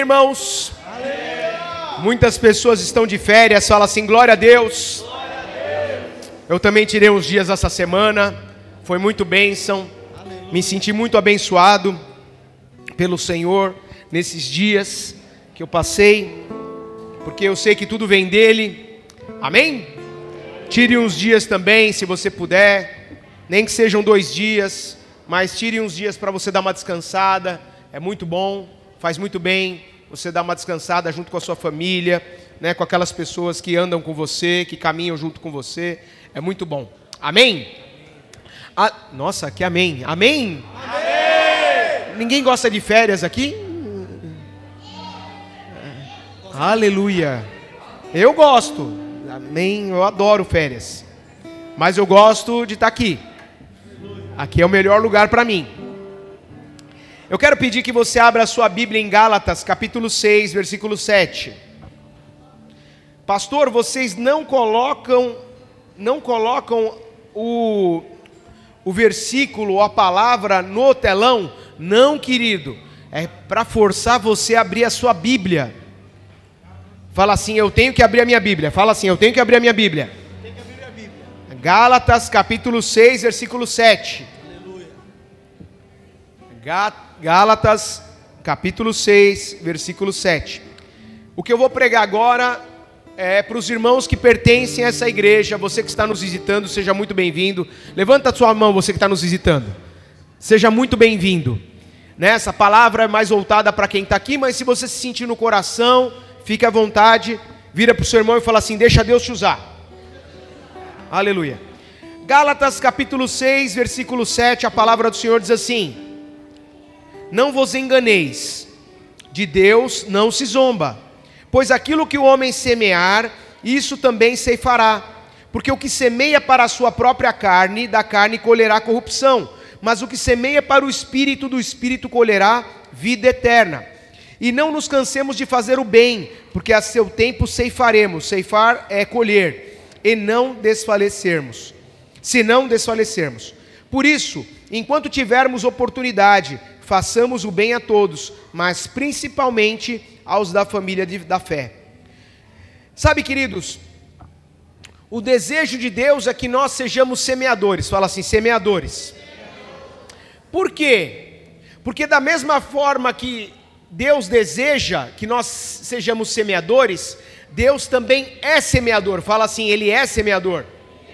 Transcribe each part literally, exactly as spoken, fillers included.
Irmãos, aleluia. Muitas pessoas estão de férias, fala assim, glória a Deus. Glória a Deus. Eu também tirei uns dias essa semana, foi muito bênção, aleluia. Me senti muito abençoado pelo Senhor nesses dias que eu passei, porque eu sei que tudo vem dEle, amém? Tire uns dias também, se você puder, nem que sejam dois dias, mas tire uns dias para você dar uma descansada, é muito bom, faz muito bem. Você dá uma descansada junto com a sua família, né, com aquelas pessoas que andam com você, que caminham junto com você. É muito bom. Amém? Ah, nossa, que amém. Amém? Amém? Ninguém gosta de férias aqui? Aleluia. Eu gosto. Amém. Eu adoro férias. Mas eu gosto de estar aqui. Aqui é o melhor lugar para mim. Eu quero pedir que você abra a sua Bíblia em Gálatas, capítulo seis, versículo sete. Pastor, vocês não colocam, não colocam o, o versículo, a palavra no telão? Não, querido. É para forçar você a abrir a sua Bíblia. Fala assim, eu tenho que abrir a minha Bíblia. Fala assim, eu tenho que abrir a minha Bíblia. Tem que abrir a Bíblia. Gálatas, capítulo seis, versículo sete. Aleluia. Gálatas, capítulo seis, versículo sete. O que eu vou pregar agora é para os irmãos que pertencem a essa igreja. Você que está nos visitando, seja muito bem-vindo. Levanta a sua mão, você que está nos visitando. Seja muito bem-vindo. Essa palavra é mais voltada para quem está aqui, mas se você se sentir no coração, fique à vontade, vira para o seu irmão e fala assim, deixa Deus te usar. Aleluia. Gálatas, capítulo seis, versículo sete, a palavra do Senhor diz assim: não vos enganeis, de Deus não se zomba, pois aquilo que o homem semear, isso também ceifará. Porque o que semeia para a sua própria carne, da carne colherá corrupção, mas o que semeia para o Espírito, do Espírito colherá vida eterna. E não nos cansemos de fazer o bem, porque a seu tempo ceifaremos. Ceifar é colher, e não desfalecermos, se não desfalecermos. Por isso, enquanto tivermos oportunidade, façamos o bem a todos, mas principalmente aos da família de, da fé. Sabe, queridos, o desejo de Deus é que nós sejamos semeadores. Fala assim, semeadores. Por quê? Porque da mesma forma que Deus deseja que nós sejamos semeadores, Deus também é semeador. Fala assim, Ele é semeador.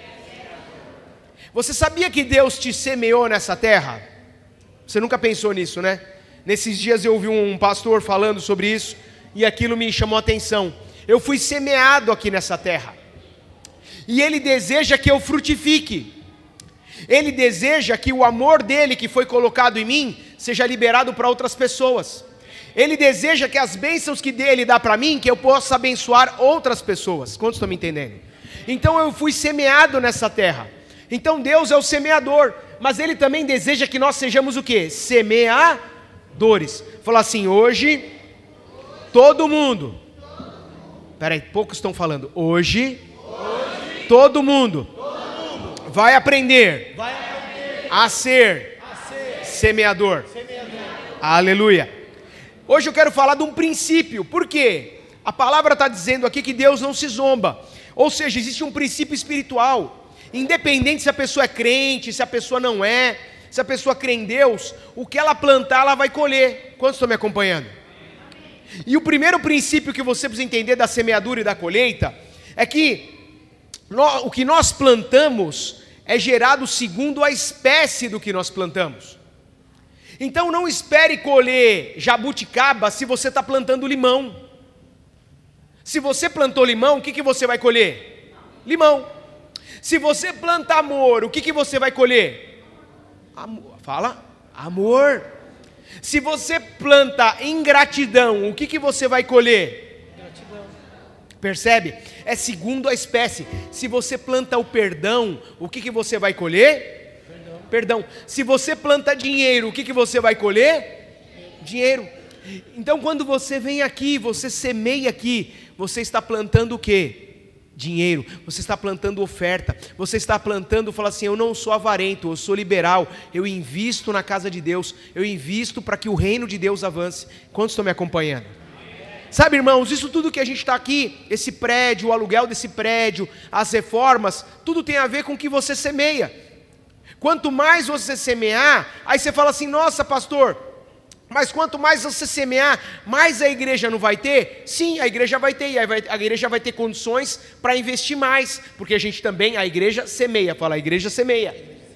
Você sabia que Deus te semeou nessa terra? Você nunca pensou nisso, né? Nesses dias eu ouvi um pastor falando sobre isso e aquilo me chamou a atenção. Eu fui semeado aqui nessa terra e Ele deseja que eu frutifique. Ele deseja que o amor dEle que foi colocado em mim seja liberado para outras pessoas. Ele deseja que as bênçãos que Ele dá para mim, que eu possa abençoar outras pessoas. Quantos estão me entendendo? Então eu fui semeado nessa terra. Então Deus é o semeador, mas Ele também deseja que nós sejamos o quê? Semeadores. Fala assim, hoje, todo mundo, peraí, poucos estão falando, hoje, hoje todo, mundo todo mundo vai aprender, vai aprender a, ser a ser semeador. semeador. Aleluia. Hoje eu quero falar de um princípio, por quê? A palavra está dizendo aqui que Deus não se zomba, ou seja, existe um princípio espiritual. Independente se a pessoa é crente, se a pessoa não é, se a pessoa crê em Deus, o que ela plantar, ela vai colher. Quantos estão me acompanhando? E o primeiro princípio que você precisa entender da semeadura e da colheita é que nós, o que nós plantamos é gerado segundo a espécie do que nós plantamos. Então não espere colher jabuticaba se você está plantando limão. Se você plantou limão, o que, que você vai colher? Limão. Se você planta amor, o que, que você vai colher? Amor. Fala, amor. Se você planta ingratidão, o que, que você vai colher? Gratidão. Percebe? É segundo a espécie. Se você planta o perdão, o que, que você vai colher? Perdão. Perdão. Se você planta dinheiro, o que, que você vai colher? Dinheiro. Então quando você vem aqui, você semeia aqui, você está plantando o quê? Dinheiro, você está plantando oferta, você está plantando, fala assim, eu não sou avarento, eu sou liberal, eu invisto na casa de Deus, eu invisto para que o reino de Deus avance. Quantos estão me acompanhando? Sabe, irmãos, isso tudo que a gente está aqui, esse prédio, o aluguel desse prédio, as reformas, tudo tem a ver com o que você semeia. Quanto mais você semear, aí você fala assim, nossa pastor, mas quanto mais você semear, mais a igreja não vai ter? Sim, a igreja vai ter, e aí vai, a igreja vai ter condições para investir mais, porque a gente também, a igreja semeia, fala, a igreja semeia.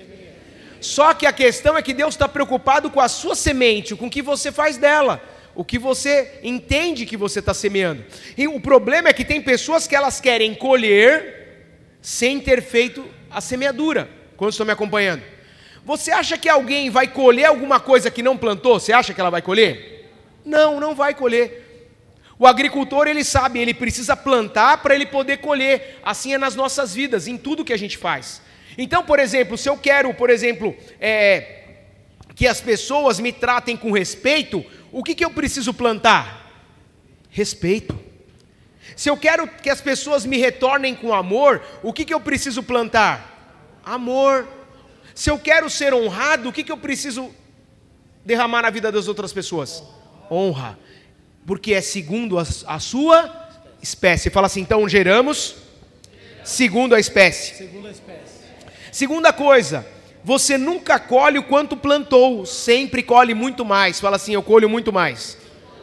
Só que a questão é que Deus está preocupado com a sua semente, com o que você faz dela, o que você entende que você está semeando. E o problema é que tem pessoas que elas querem colher sem ter feito a semeadura. Quantos estão me acompanhando? Você acha que alguém vai colher alguma coisa que não plantou? Você acha que ela vai colher? Não, não vai colher. O agricultor, ele sabe, ele precisa plantar para ele poder colher. Assim é nas nossas vidas, em tudo que a gente faz. Então, por exemplo, se eu quero, por exemplo, é, que as pessoas me tratem com respeito, o que, que eu preciso plantar? Respeito. Se eu quero que as pessoas me retornem com amor, o que, que eu preciso plantar? Amor. Se eu quero ser honrado, o que, que eu preciso derramar na vida das outras pessoas? Honra. Porque é segundo a, a sua espécie. Fala assim, então geramos segundo a espécie. Segundo a espécie. Segunda coisa, você nunca colhe o quanto plantou, sempre colhe muito mais. Fala assim, eu colho muito mais.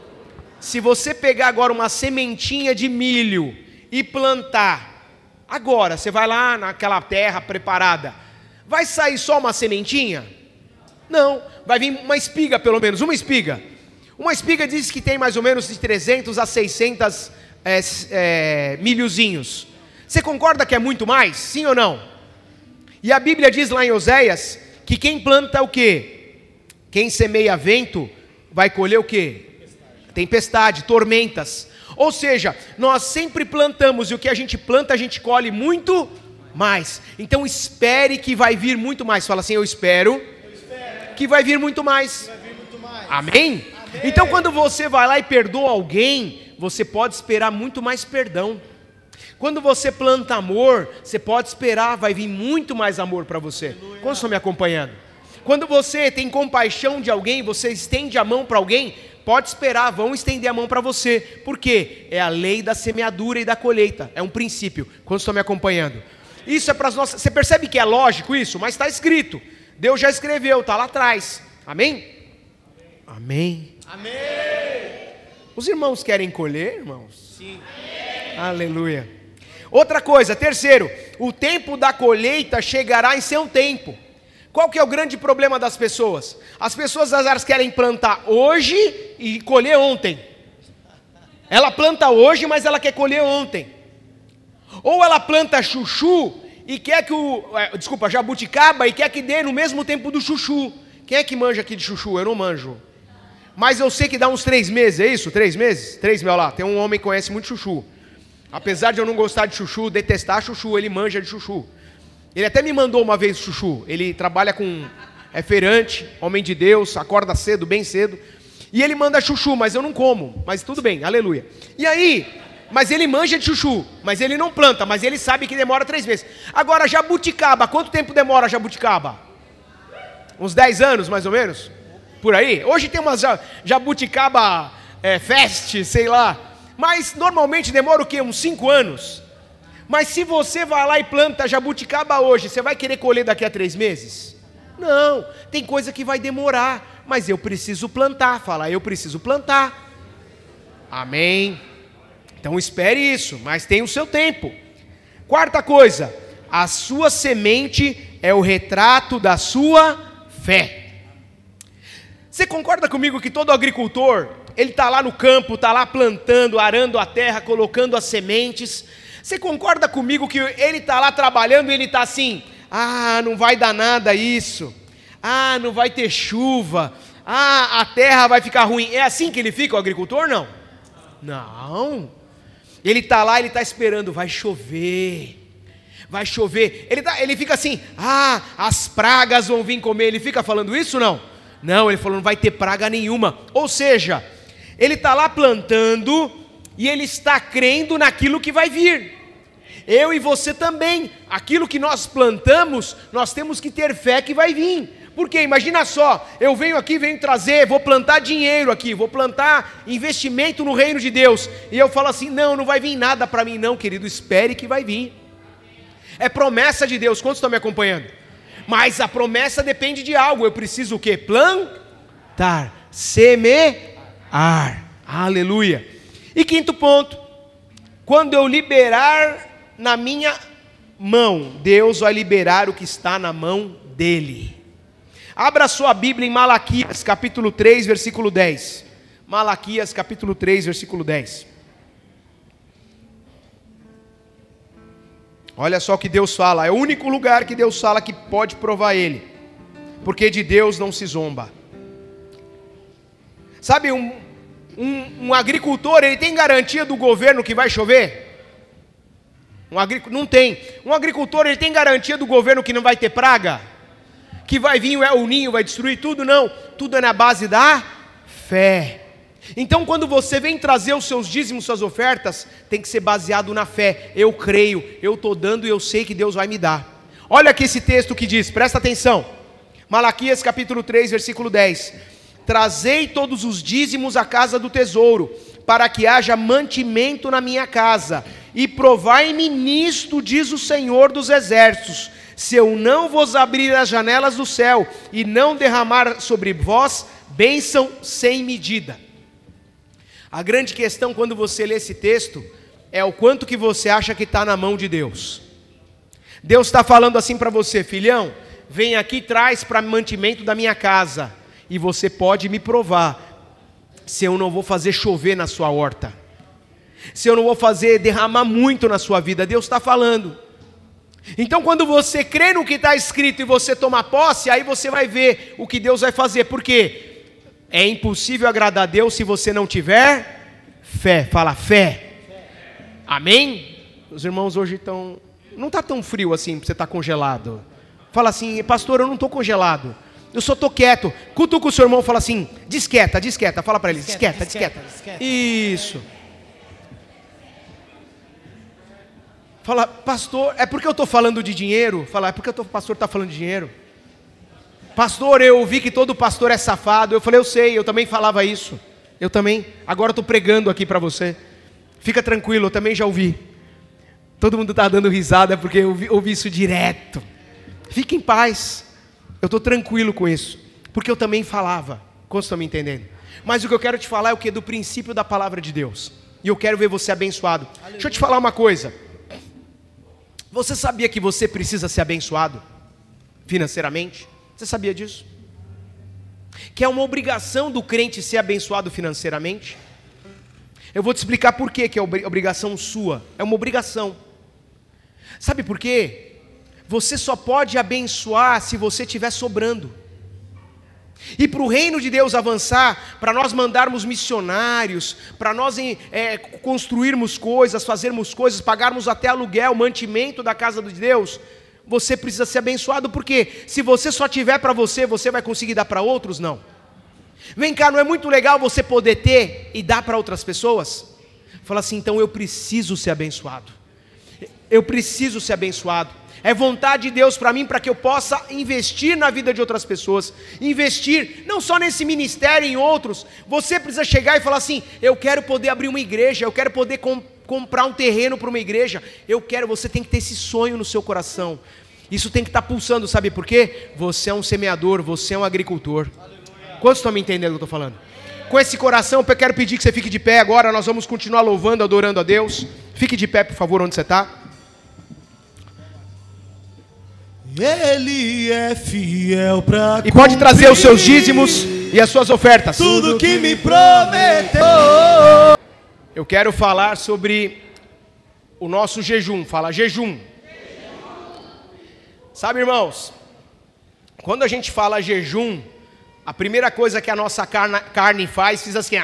Se você pegar agora uma sementinha de milho e plantar, agora, você vai lá naquela terra preparada, vai sair só uma sementinha? Não, vai vir uma espiga pelo menos, uma espiga. Uma espiga diz que tem mais ou menos de trezentos a seiscentos é, é, milhozinhos. Você concorda que é muito mais? Sim ou não? E a Bíblia diz lá em Oséias, que quem planta o quê? Quem semeia vento, vai colher o quê? Tempestade, Tempestade tormentas. Ou seja, nós sempre plantamos, e o que a gente planta, a gente colhe muito mais. Então espere que vai vir muito mais. Fala assim, eu espero, eu espero. que vai vir muito mais. Vai vir muito mais. Amém? Amém? Então quando você vai lá e perdoa alguém, você pode esperar muito mais perdão. Quando você planta amor, você pode esperar, vai vir muito mais amor para você. Quantos estão me acompanhando? Quando você tem compaixão de alguém, você estende a mão para alguém, pode esperar, vão estender a mão para você. Por quê? É a lei da semeadura e da colheita, é um princípio. Quantos estão me acompanhando? Isso é para as nossas... Você percebe que é lógico isso? Mas está escrito. Deus já escreveu, está lá atrás. Amém? Amém. Amém. Os irmãos querem colher, irmãos? Sim. Aleluia. Outra coisa, terceiro, o tempo da colheita chegará em seu tempo. Qual que é o grande problema das pessoas? As pessoas às vezes querem plantar hoje e colher ontem. Ela planta hoje, mas ela quer colher ontem. Ou ela planta chuchu e quer que o... É, desculpa, jabuticaba e quer que dê no mesmo tempo do chuchu. Quem é que manja aqui de chuchu? Eu não manjo. Mas eu sei que dá uns três meses, é isso? Três meses? Três, meu lá, tem um homem que conhece muito chuchu. Apesar de eu não gostar de chuchu, detestar chuchu, ele manja de chuchu. Ele até me mandou uma vez chuchu. Ele trabalha com... é feirante, homem de Deus, acorda cedo, bem cedo. E ele manda chuchu, mas eu não como. Mas tudo bem, aleluia. E aí, mas ele manja de chuchu, mas ele não planta, mas ele sabe que demora três meses. Agora, jabuticaba, quanto tempo demora jabuticaba? Uns dez anos, mais ou menos? Por aí? Hoje tem umas jabuticaba é, fest, sei lá. Mas normalmente demora o quê? Uns cinco anos. Mas se você vai lá e planta jabuticaba hoje, você vai querer colher daqui a três meses? Não, tem coisa que vai demorar, mas eu preciso plantar. Fala, eu preciso plantar. Amém. Então espere isso, mas tem o seu tempo. Quarta coisa, a sua semente é o retrato da sua fé. Você concorda comigo que todo agricultor, ele está lá no campo, está lá plantando, arando a terra, colocando as sementes. Você concorda comigo que ele está lá trabalhando e ele está assim, ah, não vai dar nada isso, ah, não vai ter chuva, ah, a terra vai ficar ruim. É assim que ele fica, o agricultor? Não. Não. Ele está lá, ele está esperando, vai chover, vai chover. Ele, tá, ele fica assim, ah, as pragas vão vir comer. Ele fica falando isso, não? Não, ele falou, não vai ter praga nenhuma. Ou seja, ele está lá plantando e ele está crendo naquilo que vai vir. Eu e você também. Aquilo que nós plantamos, nós temos que ter fé que vai vir. Porque imagina só, eu venho aqui, venho trazer, vou plantar dinheiro aqui, vou plantar investimento no reino de Deus, e eu falo assim, não, não vai vir nada para mim não, querido, espere que vai vir. É promessa de Deus, quantos estão me acompanhando? Mas a promessa depende de algo, eu preciso o quê? Plantar, semear, aleluia. E quinto ponto, quando eu liberar na minha mão, Deus vai liberar o que está na mão dele. Abra sua Bíblia em Malaquias, capítulo três, versículo dez. Malaquias, capítulo três, versículo dez. Olha só o que Deus fala, é o único lugar que Deus fala que pode provar Ele, porque de Deus não se zomba. Sabe, um, um, um agricultor, ele tem garantia do governo que vai chover? Um agric... Não tem. Um agricultor, ele tem garantia do governo que não vai ter praga? Que vai vir o ninho, vai destruir tudo? Não, tudo é na base da fé. Então quando você vem trazer os seus dízimos, suas ofertas, tem que ser baseado na fé. Eu creio, eu estou dando e eu sei que Deus vai me dar. Olha aqui esse texto que diz, presta atenção, Malaquias capítulo três, versículo dez. Trazei todos os dízimos à casa do tesouro, para que haja mantimento na minha casa, e provai-me nisto, diz o Senhor dos exércitos, se eu não vos abrir as janelas do céu, e não derramar sobre vós bênção sem medida. A grande questão quando você lê esse texto, é o quanto que você acha que está na mão de Deus. Deus está falando assim para você, filhão, vem aqui e traz para mantimento da minha casa, e você pode me provar, se eu não vou fazer chover na sua horta, se eu não vou fazer derramar muito na sua vida. Deus está falando. Então quando você crê no que está escrito e você toma posse, aí você vai ver o que Deus vai fazer. Por quê? É impossível agradar a Deus se você não tiver fé. Fala fé. Amém? Os irmãos hoje estão... Não está tão frio assim para você estar congelado. Fala assim, pastor, eu não estou congelado, eu só estou quieto. Cutuca o seu irmão e fala assim, desquieta, desquieta. Fala para ele, desquieta, desquieta, desquieta. Isso. Fala, pastor, é porque eu estou falando de dinheiro? Fala, é porque o pastor está falando de dinheiro? Pastor, eu vi que todo pastor é safado. Eu falei, eu sei, eu também falava isso. Eu também, agora estou pregando aqui para você. Fica tranquilo, eu também já ouvi. Todo mundo está dando risada porque eu ouvi, ouvi isso direto. Fique em paz, eu estou tranquilo com isso, porque eu também falava. Quantos estão me entendendo? Mas o que eu quero te falar é o que? Do princípio da palavra de Deus. E eu quero ver você abençoado. Aleluia. Deixa eu te falar uma coisa. Você sabia que você precisa ser abençoado financeiramente? Você sabia disso? Que é uma obrigação do crente ser abençoado financeiramente? Eu vou te explicar por que que é obrigação sua. É uma obrigação. Sabe por quê? Você só pode abençoar se você estiver sobrando. E para o reino de Deus avançar, para nós mandarmos missionários, para nós é, construirmos coisas, fazermos coisas, pagarmos até aluguel, mantimento da casa de Deus, você precisa ser abençoado, porque se você só tiver para você, você vai conseguir dar para outros? Não. Vem cá, não é muito legal você poder ter e dar para outras pessoas? Fala assim, então eu preciso ser abençoado. Eu preciso ser abençoado. É vontade de Deus para mim, para que eu possa investir na vida de outras pessoas. Investir, não só nesse ministério, em outros. Você precisa chegar e falar assim, eu quero poder abrir uma igreja, eu quero poder com, comprar um terreno para uma igreja. Eu quero, você tem que ter esse sonho no seu coração. Isso tem que estar pulsando, sabe por quê? Você é um semeador, você é um agricultor. Aleluia. Quantos estão me entendendo o que eu estou falando? Com esse coração, eu quero pedir que você fique de pé agora. Nós vamos continuar louvando, adorando a Deus. Fique de pé, por favor, onde você está. Ele é fiel para E pode trazer os seus dízimos e as suas ofertas. Tudo que me prometeu. Eu quero falar sobre o nosso jejum. Fala jejum. jejum. Sabe, irmãos, quando a gente fala jejum, a primeira coisa que a nossa carne, carne faz, fiz assim, ó.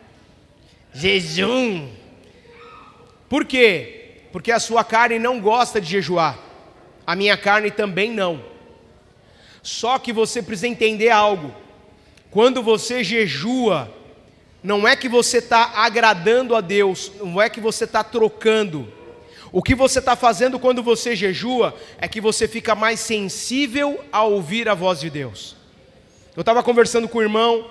Jejum. Por quê? Porque a sua carne não gosta de jejuar. A minha carne também não. Só que você precisa entender algo. Quando você jejua, não é que você está agradando a Deus, não é que você está trocando. O que você está fazendo quando você jejua, é que você fica mais sensível a ouvir a voz de Deus. Eu estava conversando com o irmão,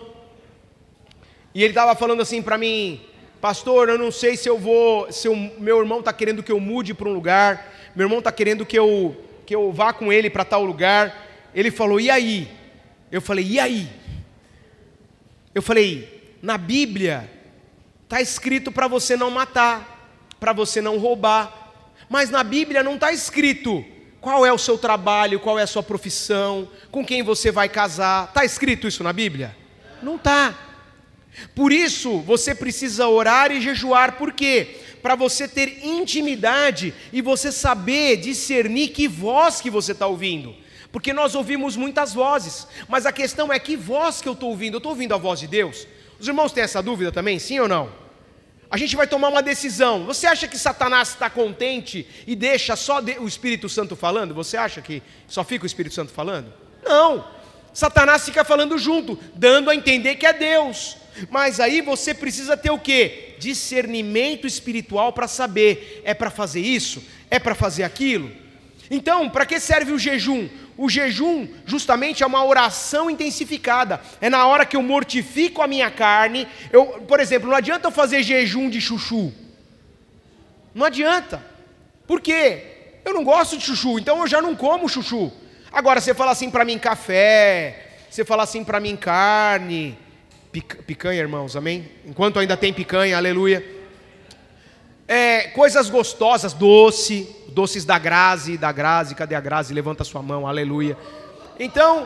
e ele estava falando assim para mim: pastor, eu não sei se eu vou, se o meu irmão está querendo que eu mude para um lugar, meu irmão está querendo que eu, que eu vá com ele para tal lugar. Ele falou: e aí? Eu falei: e aí? Eu falei: na Bíblia está escrito para você não matar, para você não roubar, mas na Bíblia não está escrito qual é o seu trabalho, qual é a sua profissão, com quem você vai casar. Está escrito isso na Bíblia? Não está. Por isso você precisa orar e jejuar. Por quê? Para você ter intimidade e você saber discernir que voz que você está ouvindo. Porque nós ouvimos muitas vozes, mas a questão é que voz que eu estou ouvindo. Eu estou ouvindo a voz de Deus? Os irmãos têm essa dúvida também, sim ou não? A gente vai tomar uma decisão. Você acha que Satanás está contente e deixa só o Espírito Santo falando? Você acha que só fica o Espírito Santo falando? Não. Satanás fica falando junto, dando a entender que é Deus. Mas aí você precisa ter o quê? Discernimento espiritual para saber, é para fazer isso? É para fazer aquilo? Então, para que serve o jejum? O jejum justamente é uma oração intensificada. É na hora que eu mortifico a minha carne. Eu, por exemplo, não adianta eu fazer jejum de chuchu. Não adianta. Por quê? Eu não gosto de chuchu, então eu já não como chuchu. Agora, você fala assim para mim café, você fala assim para mim carne, picanha, irmãos, amém? Enquanto ainda tem picanha, aleluia. É, coisas gostosas, doce, doces da Grazi, da Grazi, cadê a Grazi? Levanta sua mão, aleluia. Então,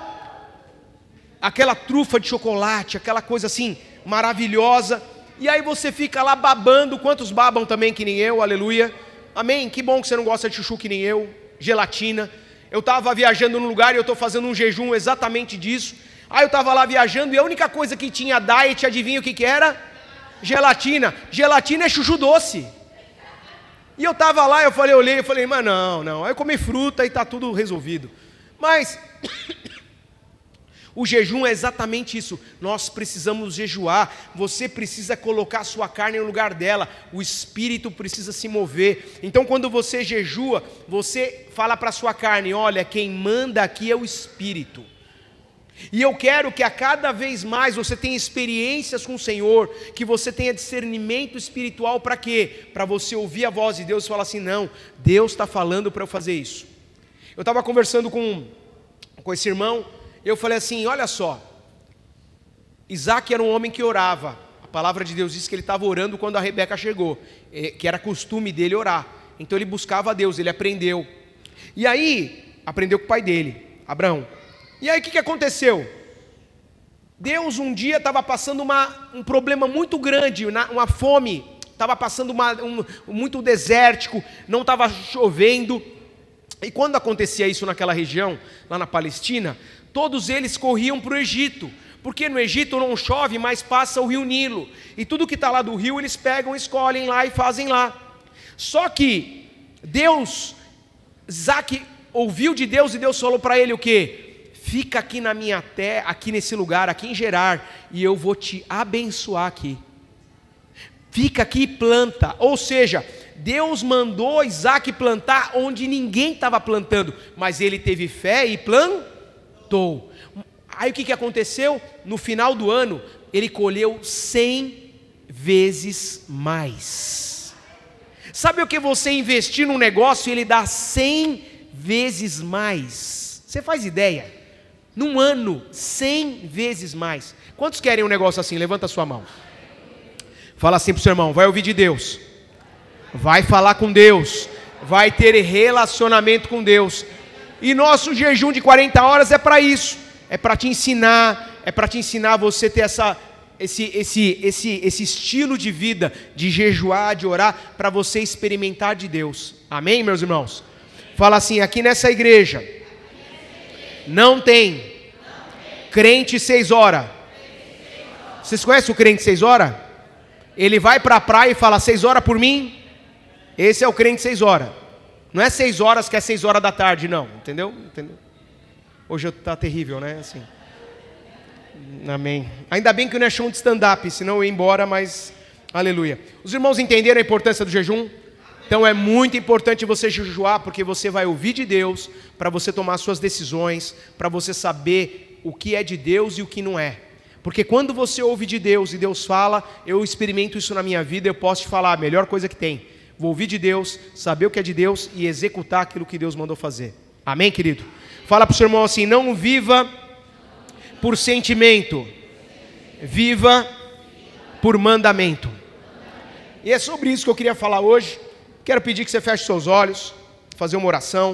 aquela trufa de chocolate, aquela coisa assim, maravilhosa, e aí você fica lá babando. Quantos babam também que nem eu, aleluia, amém? Que bom que você não gosta de chuchu que nem eu, gelatina. Eu estava viajando num lugar e eu estou fazendo um jejum exatamente disso. Aí eu estava lá viajando e a única coisa que tinha diet, adivinha o que que era? Gelatina. Gelatina é chuchu doce. E eu estava lá, eu falei, eu olhei, eu falei, mas não, não. Aí eu comi fruta e está tudo resolvido. Mas o jejum é exatamente isso. Nós precisamos jejuar. Você precisa colocar a sua carne no lugar dela. O espírito precisa se mover. Então quando você jejua, você fala para a sua carne: olha, quem manda aqui é o espírito. E eu quero que a cada vez mais você tenha experiências com o Senhor, que você tenha discernimento espiritual. Para quê? Para você ouvir a voz de Deus e falar assim: não, Deus está falando para eu fazer isso. Eu estava conversando com, com esse irmão, eu falei assim: olha só, Isaac era um homem que orava. A palavra de Deus diz que ele estava orando quando a Rebeca chegou, que era costume dele orar. Então ele buscava a Deus, ele aprendeu. E aí, aprendeu com o pai dele, Abraão. E aí o que, que aconteceu? Deus um dia estava passando uma, um problema muito grande, uma fome, estava passando uma, um, muito desértico, não estava chovendo. E quando acontecia isso naquela região, lá na Palestina, todos eles corriam para o Egito, porque no Egito não chove, mas passa o rio Nilo, e tudo que está lá do rio eles pegam, escolhem lá e fazem lá. Só que Deus, Isaac ouviu de Deus e Deus falou para ele o quê? Fica aqui na minha terra, aqui nesse lugar, aqui em Gerar, e eu vou te abençoar aqui. Fica aqui e planta. Ou seja, Deus mandou Isaac plantar onde ninguém estava plantando, mas ele teve fé e plantou. Aí o que, que aconteceu? No final do ano, ele colheu cem vezes mais. Sabe o que você investir num negócio e ele dá cem vezes mais? Você faz ideia? Num ano, cem vezes mais. Quantos querem um negócio assim? Levanta a sua mão. Fala assim para o seu irmão: vai ouvir de Deus, vai falar com Deus, vai ter relacionamento com Deus. E nosso jejum de quarenta horas é para isso. É para te ensinar, é para te ensinar você ter essa, esse, esse, esse, esse estilo de vida, de jejuar, de orar, para você experimentar de Deus. Amém, meus irmãos? Fala assim: aqui nessa igreja não tem crente seis horas. Vocês conhecem o crente seis horas? Ele vai para a praia e fala: seis horas por mim. Esse é o crente seis horas. Não é seis horas que é seis horas da tarde, não. Entendeu? Entendeu? Hoje está terrível, né? Assim. Amém. Ainda bem que não é show de stand-up, senão eu ia embora, mas aleluia. Os irmãos entenderam a importância do jejum? Então é muito importante você jejuar, porque você vai ouvir de Deus, para você tomar suas decisões, para você saber o que é de Deus e o que não é. Porque quando você ouve de Deus e Deus fala, eu experimento isso na minha vida, eu posso te falar, a melhor coisa que tem. Vou ouvir de Deus, saber o que é de Deus e executar aquilo que Deus mandou fazer. Amém, querido? Fala para o seu irmão assim, não viva por sentimento, viva por mandamento. E é sobre isso que eu queria falar hoje. Quero pedir que você feche seus olhos, fazer uma oração.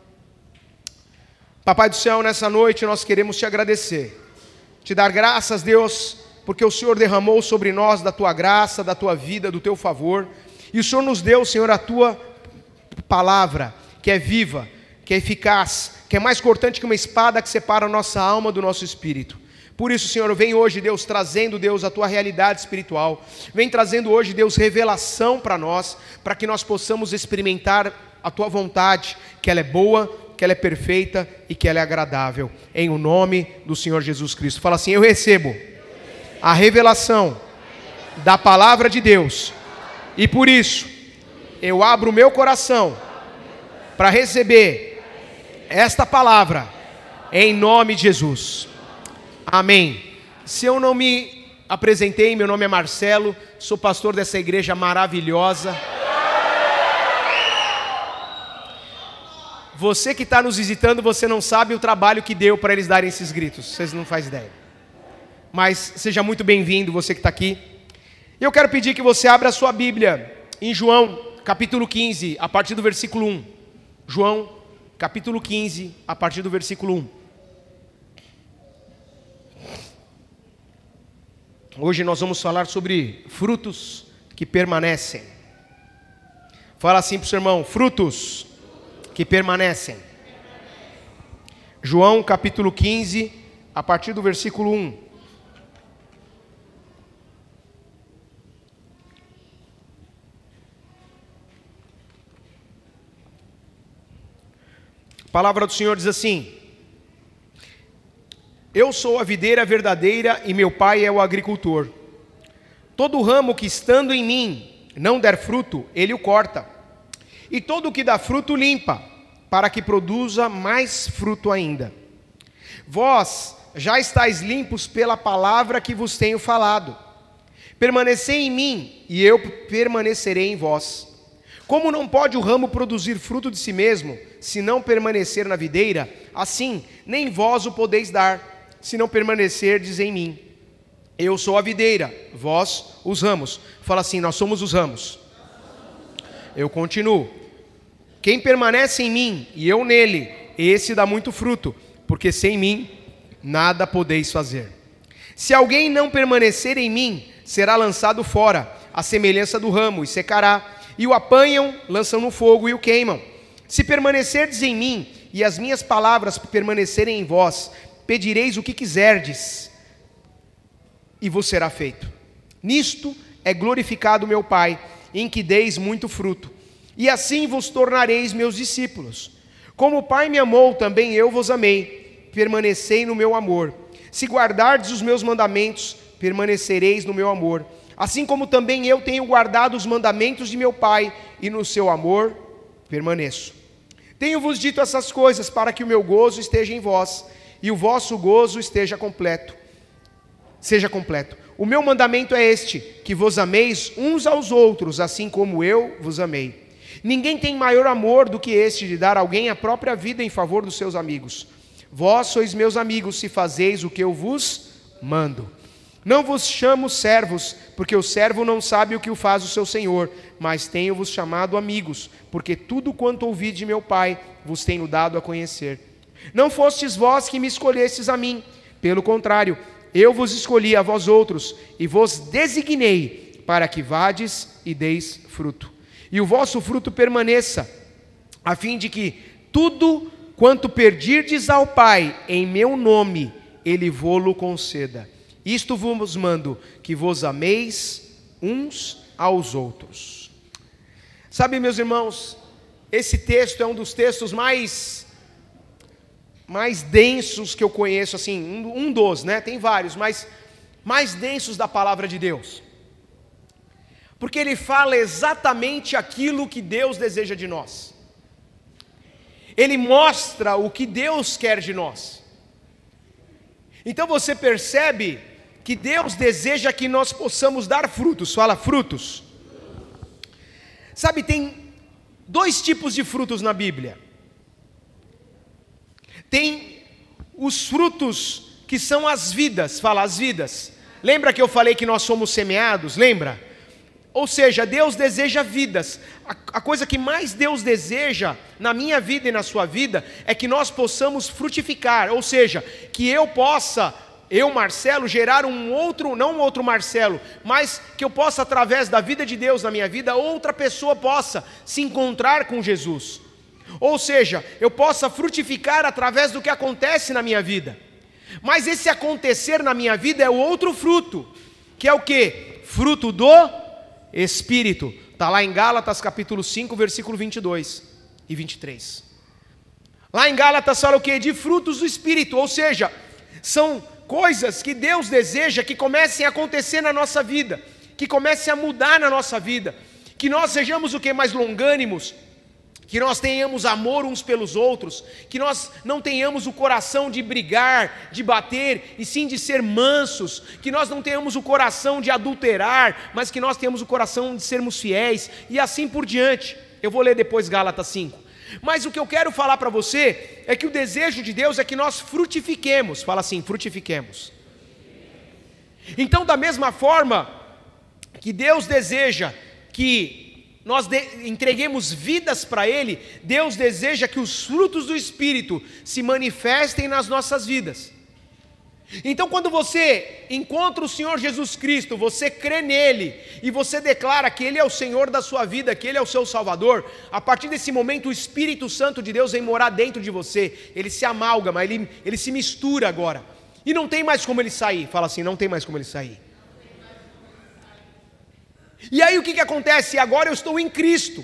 Papai do céu, nessa noite nós queremos te agradecer, te dar graças, Deus, porque o Senhor derramou sobre nós da tua graça, da tua vida, do teu favor, e o Senhor nos deu, Senhor, a tua palavra, que é viva, que é eficaz, que é mais cortante que uma espada que separa a nossa alma do nosso espírito. Por isso, Senhor, vem hoje, Deus, trazendo, Deus, a tua realidade espiritual, vem trazendo hoje, Deus, revelação para nós, para que nós possamos experimentar a tua vontade, que ela é boa, que ela é perfeita e que ela é agradável, em o nome do Senhor Jesus Cristo. Fala assim, eu recebo a revelação da palavra de Deus, e por isso, eu abro o meu coração para receber esta palavra, em nome de Jesus. Amém. Se eu não me apresentei, meu nome é Marcelo, sou pastor dessa igreja maravilhosa. Você que está nos visitando, você não sabe o trabalho que deu para eles darem esses gritos, vocês não fazem ideia. Mas seja muito bem-vindo, você que está aqui. Eu quero pedir que você abra a sua Bíblia em João, capítulo quinze, a partir do versículo um. João, capítulo quinze, a partir do versículo um. Hoje nós vamos falar sobre frutos que permanecem. Fala assim para o seu irmão, frutos que permanecem. João capítulo quinze, a partir do versículo um. A palavra do Senhor diz assim: eu sou a videira verdadeira e meu pai é o agricultor. Todo ramo que estando em mim não der fruto, ele o corta. E todo o que dá fruto limpa, para que produza mais fruto ainda. Vós já estáis limpos pela palavra que vos tenho falado. Permanecei em mim, e eu permanecerei em vós. Como não pode o ramo produzir fruto de si mesmo, se não permanecer na videira, assim nem vós o podeis dar, se não permanecerdes em mim. Eu sou a videira, vós os ramos. Fala assim, nós somos os ramos. Eu continuo. Quem permanece em mim e eu nele, esse dá muito fruto, porque sem mim nada podeis fazer. Se alguém não permanecer em mim, será lançado fora, à semelhança do ramo, e secará. E o apanham, lançam no fogo e o queimam. Se permanecerdes em mim, e as minhas palavras permanecerem em vós, pedireis o que quiserdes, e vos será feito. Nisto é glorificado meu Pai, em que deis muito fruto, e assim vos tornareis meus discípulos. Como o Pai me amou, também eu vos amei, permanecei no meu amor. Se guardardes os meus mandamentos, permanecereis no meu amor, assim como também eu tenho guardado os mandamentos de meu Pai, e no seu amor permaneço. Tenho-vos dito essas coisas, para que o meu gozo esteja em vós, e o vosso gozo esteja completo. Seja completo. O meu mandamento é este, que vos ameis uns aos outros, assim como eu vos amei. Ninguém tem maior amor do que este, de dar a alguém a própria vida em favor dos seus amigos. Vós sois meus amigos, se fazeis o que eu vos mando. Não vos chamo servos, porque o servo não sabe o que o faz o seu senhor, mas tenho-vos chamado amigos, porque tudo quanto ouvi de meu Pai, vos tenho dado a conhecer. Não fostes vós que me escolhestes a mim, pelo contrário, eu vos escolhi a vós outros, e vos designei, para que vades e deis fruto. E o vosso fruto permaneça, a fim de que tudo quanto pedirdes ao Pai em meu nome, Ele vô-lo conceda. Isto vos mando, que vos ameis uns aos outros. Sabe, meus irmãos, esse texto é um dos textos mais, mais densos que eu conheço, assim, um, um dos, né? Tem vários, mas mais densos da palavra de Deus. Porque ele fala exatamente aquilo que Deus deseja de nós. Ele mostra o que Deus quer de nós. Então você percebe que Deus deseja que nós possamos dar frutos. Fala, frutos. Sabe, tem dois tipos de frutos na Bíblia. Tem os frutos que são as vidas. Fala, as vidas. Lembra que eu falei que nós somos semeados? Lembra? Ou seja, Deus deseja vidas. A, a coisa que mais Deus deseja na minha vida e na sua vida é que nós possamos frutificar. Ou seja, que eu possa, eu, Marcelo, gerar um outro, não um outro Marcelo, mas que eu possa, através da vida de Deus na minha vida, outra pessoa possa se encontrar com Jesus. Ou seja, eu possa frutificar através do que acontece na minha vida. Mas esse acontecer na minha vida é o outro fruto, que é o quê? Fruto do Espírito. Está lá em Gálatas capítulo cinco, versículo vinte e dois e vinte e três. Lá em Gálatas fala o quê? De frutos do Espírito, ou seja, são coisas que Deus deseja que comecem a acontecer na nossa vida, que comecem a mudar na nossa vida, que nós sejamos o quê? Mais longânimos, que nós tenhamos amor uns pelos outros, que nós não tenhamos o coração de brigar, de bater, e sim de ser mansos, que nós não tenhamos o coração de adulterar, mas que nós tenhamos o coração de sermos fiéis, e assim por diante. Eu vou ler depois Gálatas cinco. Mas o que eu quero falar para você é que o desejo de Deus é que nós frutifiquemos. Fala assim, frutifiquemos. Então, da mesma forma que Deus deseja que nós de, entreguemos vidas para Ele, Deus deseja que os frutos do Espírito se manifestem nas nossas vidas. Então, quando você encontra o Senhor Jesus Cristo, você crê nele, e você declara que Ele é o Senhor da sua vida, que Ele é o seu Salvador, a partir desse momento o Espírito Santo de Deus vem morar dentro de você, ele se amalgama, ele, ele se mistura agora, e não tem mais como ele sair. Fala assim, não tem mais como ele sair. E aí o que, que acontece? Agora eu estou em Cristo.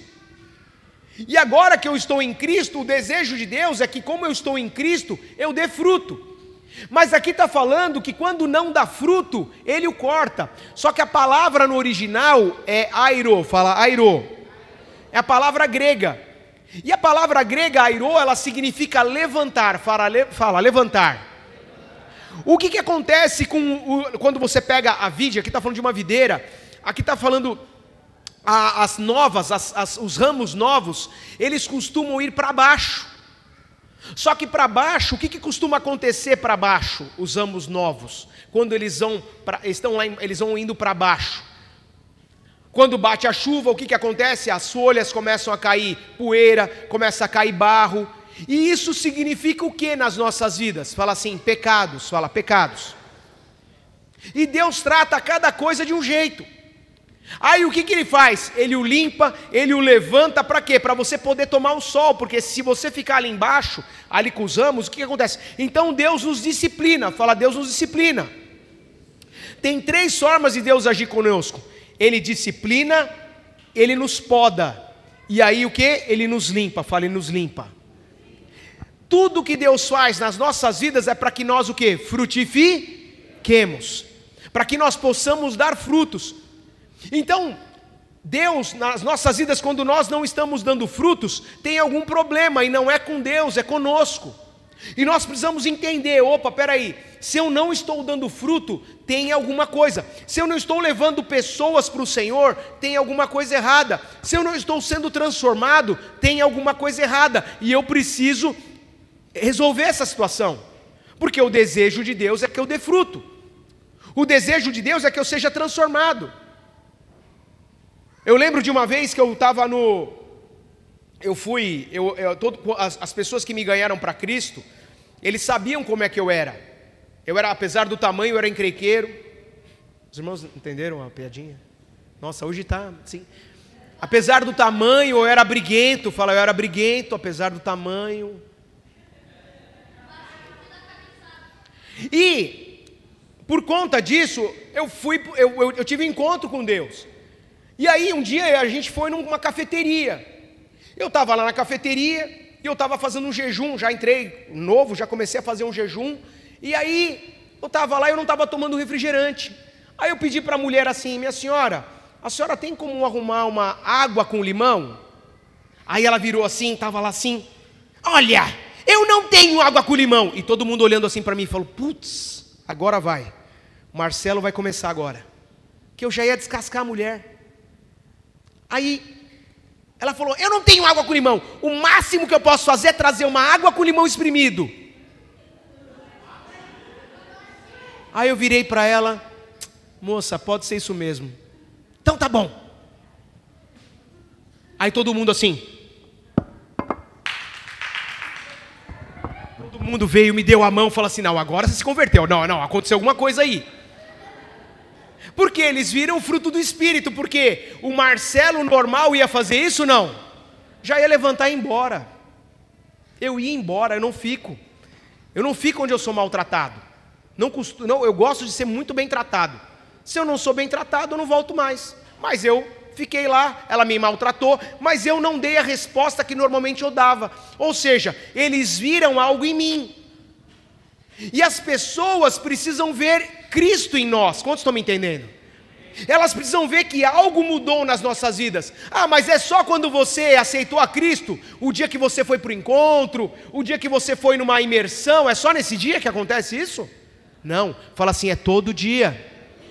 E agora que eu estou em Cristo, o desejo de Deus é que, como eu estou em Cristo, eu dê fruto. Mas aqui está falando que quando não dá fruto, Ele o corta. Só que a palavra no original é airo, fala airo. É a palavra grega. E a palavra grega airo, ela significa levantar, fala, fala levantar. O que, que acontece com o, quando você pega a vide, aqui está falando de uma videira, aqui está falando a, as novas, as, as, os ramos novos, eles costumam ir para baixo. Só que para baixo, o que, que costuma acontecer para baixo, os ramos novos? Quando eles vão, pra, estão lá, eles vão indo para baixo. Quando bate a chuva, o que, que acontece? As folhas começam a cair poeira, começa a cair barro. E isso significa o que nas nossas vidas? Fala assim, pecados, fala pecados. E Deus trata cada coisa de um jeito. Aí o que, que ele faz? Ele o limpa, ele o levanta, para quê? Para você poder tomar o sol, porque se você ficar ali embaixo, ali com os ramos, o que, que acontece? Então Deus nos disciplina, fala, Deus nos disciplina. Tem três formas de Deus agir conosco. Ele disciplina, ele nos poda, e aí o que? Ele nos limpa, fala, ele nos limpa. Tudo que Deus faz nas nossas vidas é para que nós o que? Frutifiquemos, para que nós possamos dar frutos. Então, Deus, nas nossas vidas, quando nós não estamos dando frutos, tem algum problema, e não é com Deus, é conosco. E nós precisamos entender, opa, peraí, se eu não estou dando fruto, tem alguma coisa. Se eu não estou levando pessoas para o Senhor, tem alguma coisa errada. Se eu não estou sendo transformado, tem alguma coisa errada. E eu preciso resolver essa situação. Porque o desejo de Deus é que eu dê fruto. O desejo de Deus é que eu seja transformado. Eu lembro de uma vez que eu estava no... Eu fui... Eu, eu, todo, as, as pessoas que me ganharam para Cristo, eles sabiam como é que eu era. Eu era, apesar do tamanho, eu era encrenqueiro. Os irmãos entenderam a piadinha? Nossa, hoje está... Sim. Apesar do tamanho, eu era briguento. Fala, eu era briguento, apesar do tamanho. E, por conta disso, eu, fui, eu, eu, eu tive um encontro com Deus. E aí um dia a gente foi numa cafeteria. Eu estava lá na cafeteria e eu estava fazendo um jejum. Já entrei novo, já comecei a fazer um jejum. E aí eu estava lá e eu não estava tomando refrigerante. Aí eu pedi para a mulher assim, minha senhora, a senhora tem como arrumar uma água com limão? Aí ela virou assim, estava lá assim, olha, eu não tenho água com limão. E todo mundo olhando assim para mim e falou, putz, agora vai. O Marcelo vai começar agora. Que eu já ia descascar a mulher. Aí, ela falou, eu não tenho água com limão. O máximo que eu posso fazer é trazer uma água com limão espremido. Aí eu virei para ela, moça, pode ser isso mesmo. Então tá bom. Aí todo mundo assim. Todo mundo veio, me deu a mão, falou assim, não, agora você se converteu. Não, não, aconteceu alguma coisa aí. Porque eles viram o fruto do Espírito, porque o Marcelo normal ia fazer isso, não? Já ia levantar e ir embora. Eu ia embora, eu não fico. Eu não fico onde eu sou maltratado. Não costumo, não, eu gosto de ser muito bem tratado. Se eu não sou bem tratado, eu não volto mais. Mas eu fiquei lá, ela me maltratou, mas eu não dei a resposta que normalmente eu dava. Ou seja, eles viram algo em mim. E as pessoas precisam ver Cristo em nós. Quantos estão me entendendo? Elas precisam ver que algo mudou nas nossas vidas. Ah, mas é só quando você aceitou a Cristo? O dia que você foi para o encontro? O dia que você foi numa imersão? É só nesse dia que acontece isso? Não, fala assim, é todo dia.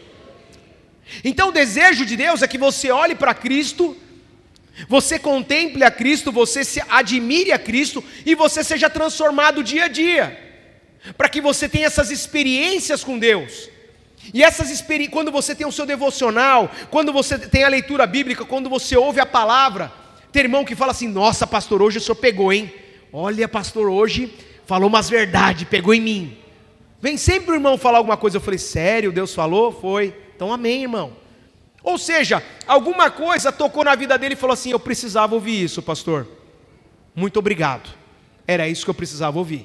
Então o desejo de Deus é que você olhe para Cristo, você contemple a Cristo, você se admire a Cristo e você seja transformado dia a dia. Para que você tenha essas experiências com Deus. E essas experiências, quando você tem o seu devocional, quando você tem a leitura bíblica, quando você ouve a palavra, tem irmão que fala assim, nossa pastor, hoje o senhor pegou, hein? Olha pastor, hoje falou umas verdades, pegou em mim. Vem sempre o irmão falar alguma coisa, eu falei, sério, Deus falou? Foi. Então amém, irmão. Ou seja, alguma coisa tocou na vida dele e falou assim, eu precisava ouvir isso, pastor. Muito obrigado. Era isso que eu precisava ouvir.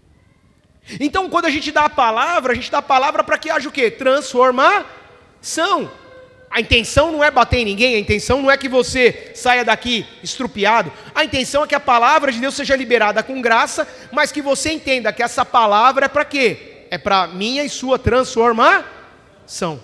Então quando a gente dá a palavra, a gente dá a palavra para que haja o quê? Transformação. A intenção não é bater em ninguém, a intenção não é que você saia daqui estrupiado. A intenção é que a palavra de Deus seja liberada com graça, mas que você entenda que essa palavra é para quê? É para minha e sua transformação.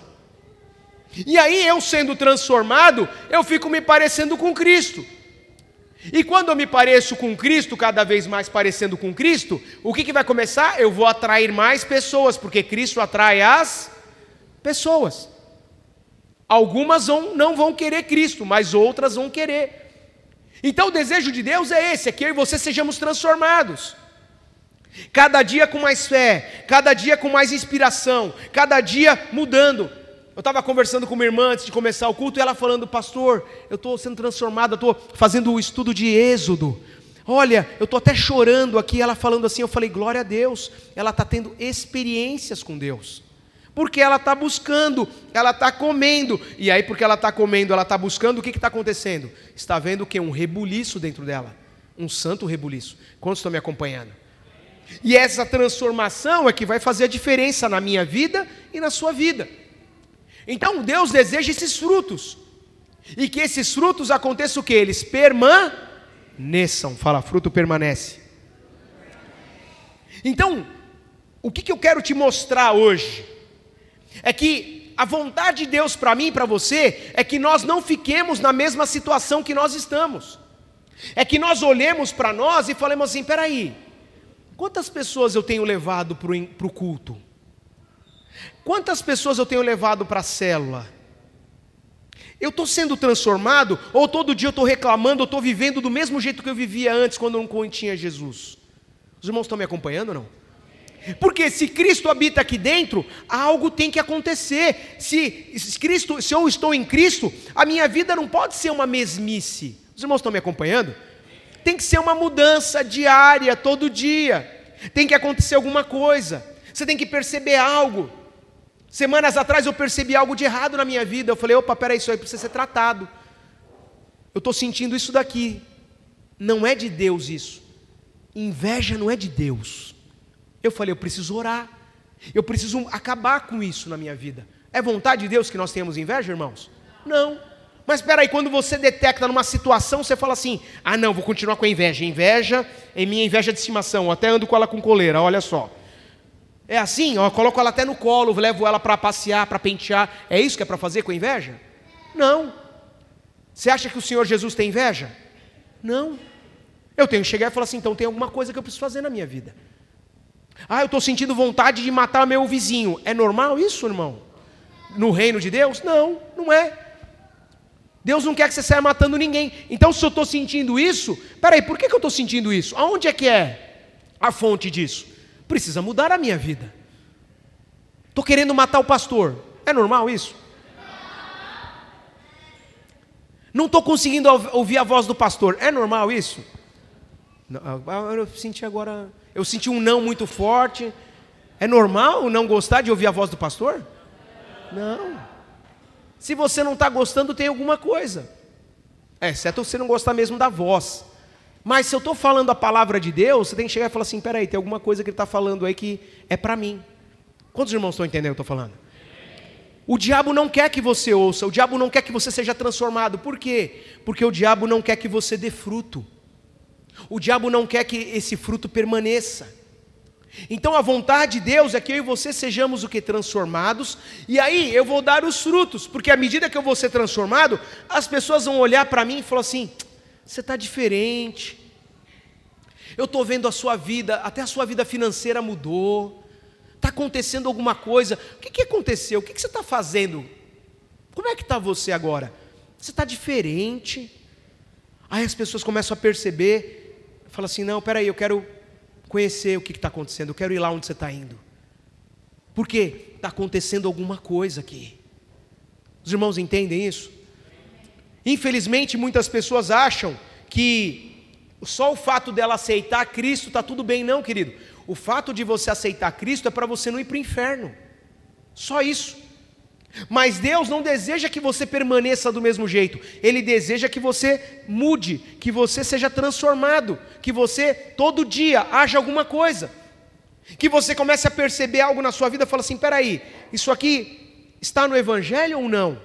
E aí eu sendo transformado, eu fico me parecendo com Cristo. E quando eu me pareço com Cristo, cada vez mais parecendo com Cristo, o que, que vai começar? Eu vou atrair mais pessoas, porque Cristo atrai as pessoas. Algumas vão, não vão querer Cristo, mas outras vão querer. Então o desejo de Deus é esse, é que eu e você sejamos transformados. Cada dia com mais fé, cada dia com mais inspiração, cada dia mudando. Eu estava conversando com uma irmã antes de começar o culto, e ela falando, pastor, eu estou sendo transformada, eu estou fazendo o estudo de Êxodo. Olha, eu estou até chorando aqui, ela falando assim, eu falei, glória a Deus, ela está tendo experiências com Deus. Porque ela está buscando, ela está comendo, e aí porque ela está comendo, ela está buscando, o que está acontecendo? Está vendo o quê? Um rebuliço dentro dela, um santo rebuliço. Quantos estão me acompanhando? E essa transformação é que vai fazer a diferença na minha vida e na sua vida. Então Deus deseja esses frutos, e que esses frutos aconteçam o quê? Eles permaneçam. Fala, fruto permanece. Então, o que, que eu quero te mostrar hoje? É que a vontade de Deus para mim e para você, é que nós não fiquemos na mesma situação que nós estamos. É que nós olhemos para nós e falemos assim, peraí, quantas pessoas eu tenho levado para o culto? Quantas pessoas eu tenho levado para a célula? Eu estou sendo transformado? Ou todo dia eu estou reclamando, eu estou vivendo do mesmo jeito que eu vivia antes, quando eu não tinha Jesus? Os irmãos estão me acompanhando ou não? Porque se Cristo habita aqui dentro, algo tem que acontecer. Se, se, Cristo, se eu estou em Cristo, a minha vida não pode ser uma mesmice. Os irmãos estão me acompanhando? Tem que ser uma mudança diária, todo dia. Tem que acontecer alguma coisa. Você tem que perceber algo. Semanas atrás eu percebi algo de errado na minha vida. Eu falei, opa, peraí, isso aí precisa ser tratado. Eu estou sentindo isso daqui. Não é de Deus isso. Inveja não é de Deus. Eu falei, eu preciso orar. Eu preciso acabar com isso na minha vida. É vontade de Deus que nós tenhamos inveja, irmãos? Não. Mas espera aí, quando você detecta numa situação, você fala assim, ah não, vou continuar com a inveja. Inveja é minha inveja de estimação. Eu até ando com ela com coleira, olha só. É assim, ó, eu coloco ela até no colo, levo ela para passear, para pentear. É isso que é para fazer com a inveja? Não. Você acha que o Senhor Jesus tem inveja? Não. Eu tenho que chegar e falar assim, então tem alguma coisa que eu preciso fazer na minha vida. Ah, eu estou sentindo vontade de matar meu vizinho. É normal isso, irmão? No reino de Deus? Não, não é. Deus não quer que você saia matando ninguém. Então, se eu estou sentindo isso, peraí, por que, que eu estou sentindo isso? Aonde é que é a fonte disso? Precisa mudar a minha vida. Estou querendo matar o pastor. É normal isso? Não estou conseguindo ouvir a voz do pastor. É normal isso? Não, eu senti agora... Eu senti um não muito forte. É normal não gostar de ouvir a voz do pastor? Não. Se você não está gostando, tem alguma coisa. É, exceto você não gostar mesmo da voz. Mas se eu estou falando a palavra de Deus, você tem que chegar e falar assim, peraí, tem alguma coisa que ele está falando aí que é para mim. Quantos irmãos estão entendendo o que eu estou falando? O diabo não quer que você ouça, o diabo não quer que você seja transformado. Por quê? Porque o diabo não quer que você dê fruto. O diabo não quer que esse fruto permaneça. Então a vontade de Deus é que eu e você sejamos o que? Transformados. E aí eu vou dar os frutos. Porque à medida que eu vou ser transformado, as pessoas vão olhar para mim e falar assim, você está diferente. Eu estou vendo a sua vida, até a sua vida financeira mudou. Está acontecendo alguma coisa. O que, que aconteceu? O que, que você está fazendo? Como é que está você agora? Você está diferente. Aí as pessoas começam a perceber. Fala assim, não, peraí, eu quero conhecer o que está acontecendo. Eu quero ir lá onde você está indo. Por quê? Está acontecendo alguma coisa aqui. Os irmãos entendem isso? Infelizmente, muitas pessoas acham que só o fato dela aceitar Cristo está tudo bem. Não, querido. O fato de você aceitar Cristo é para você não ir para o inferno. Só isso. Mas Deus não deseja que você permaneça do mesmo jeito. Ele deseja que você mude, que você seja transformado, que você todo dia haja alguma coisa. Que você comece a perceber algo na sua vida e fala assim, peraí, isso aqui está no Evangelho ou não?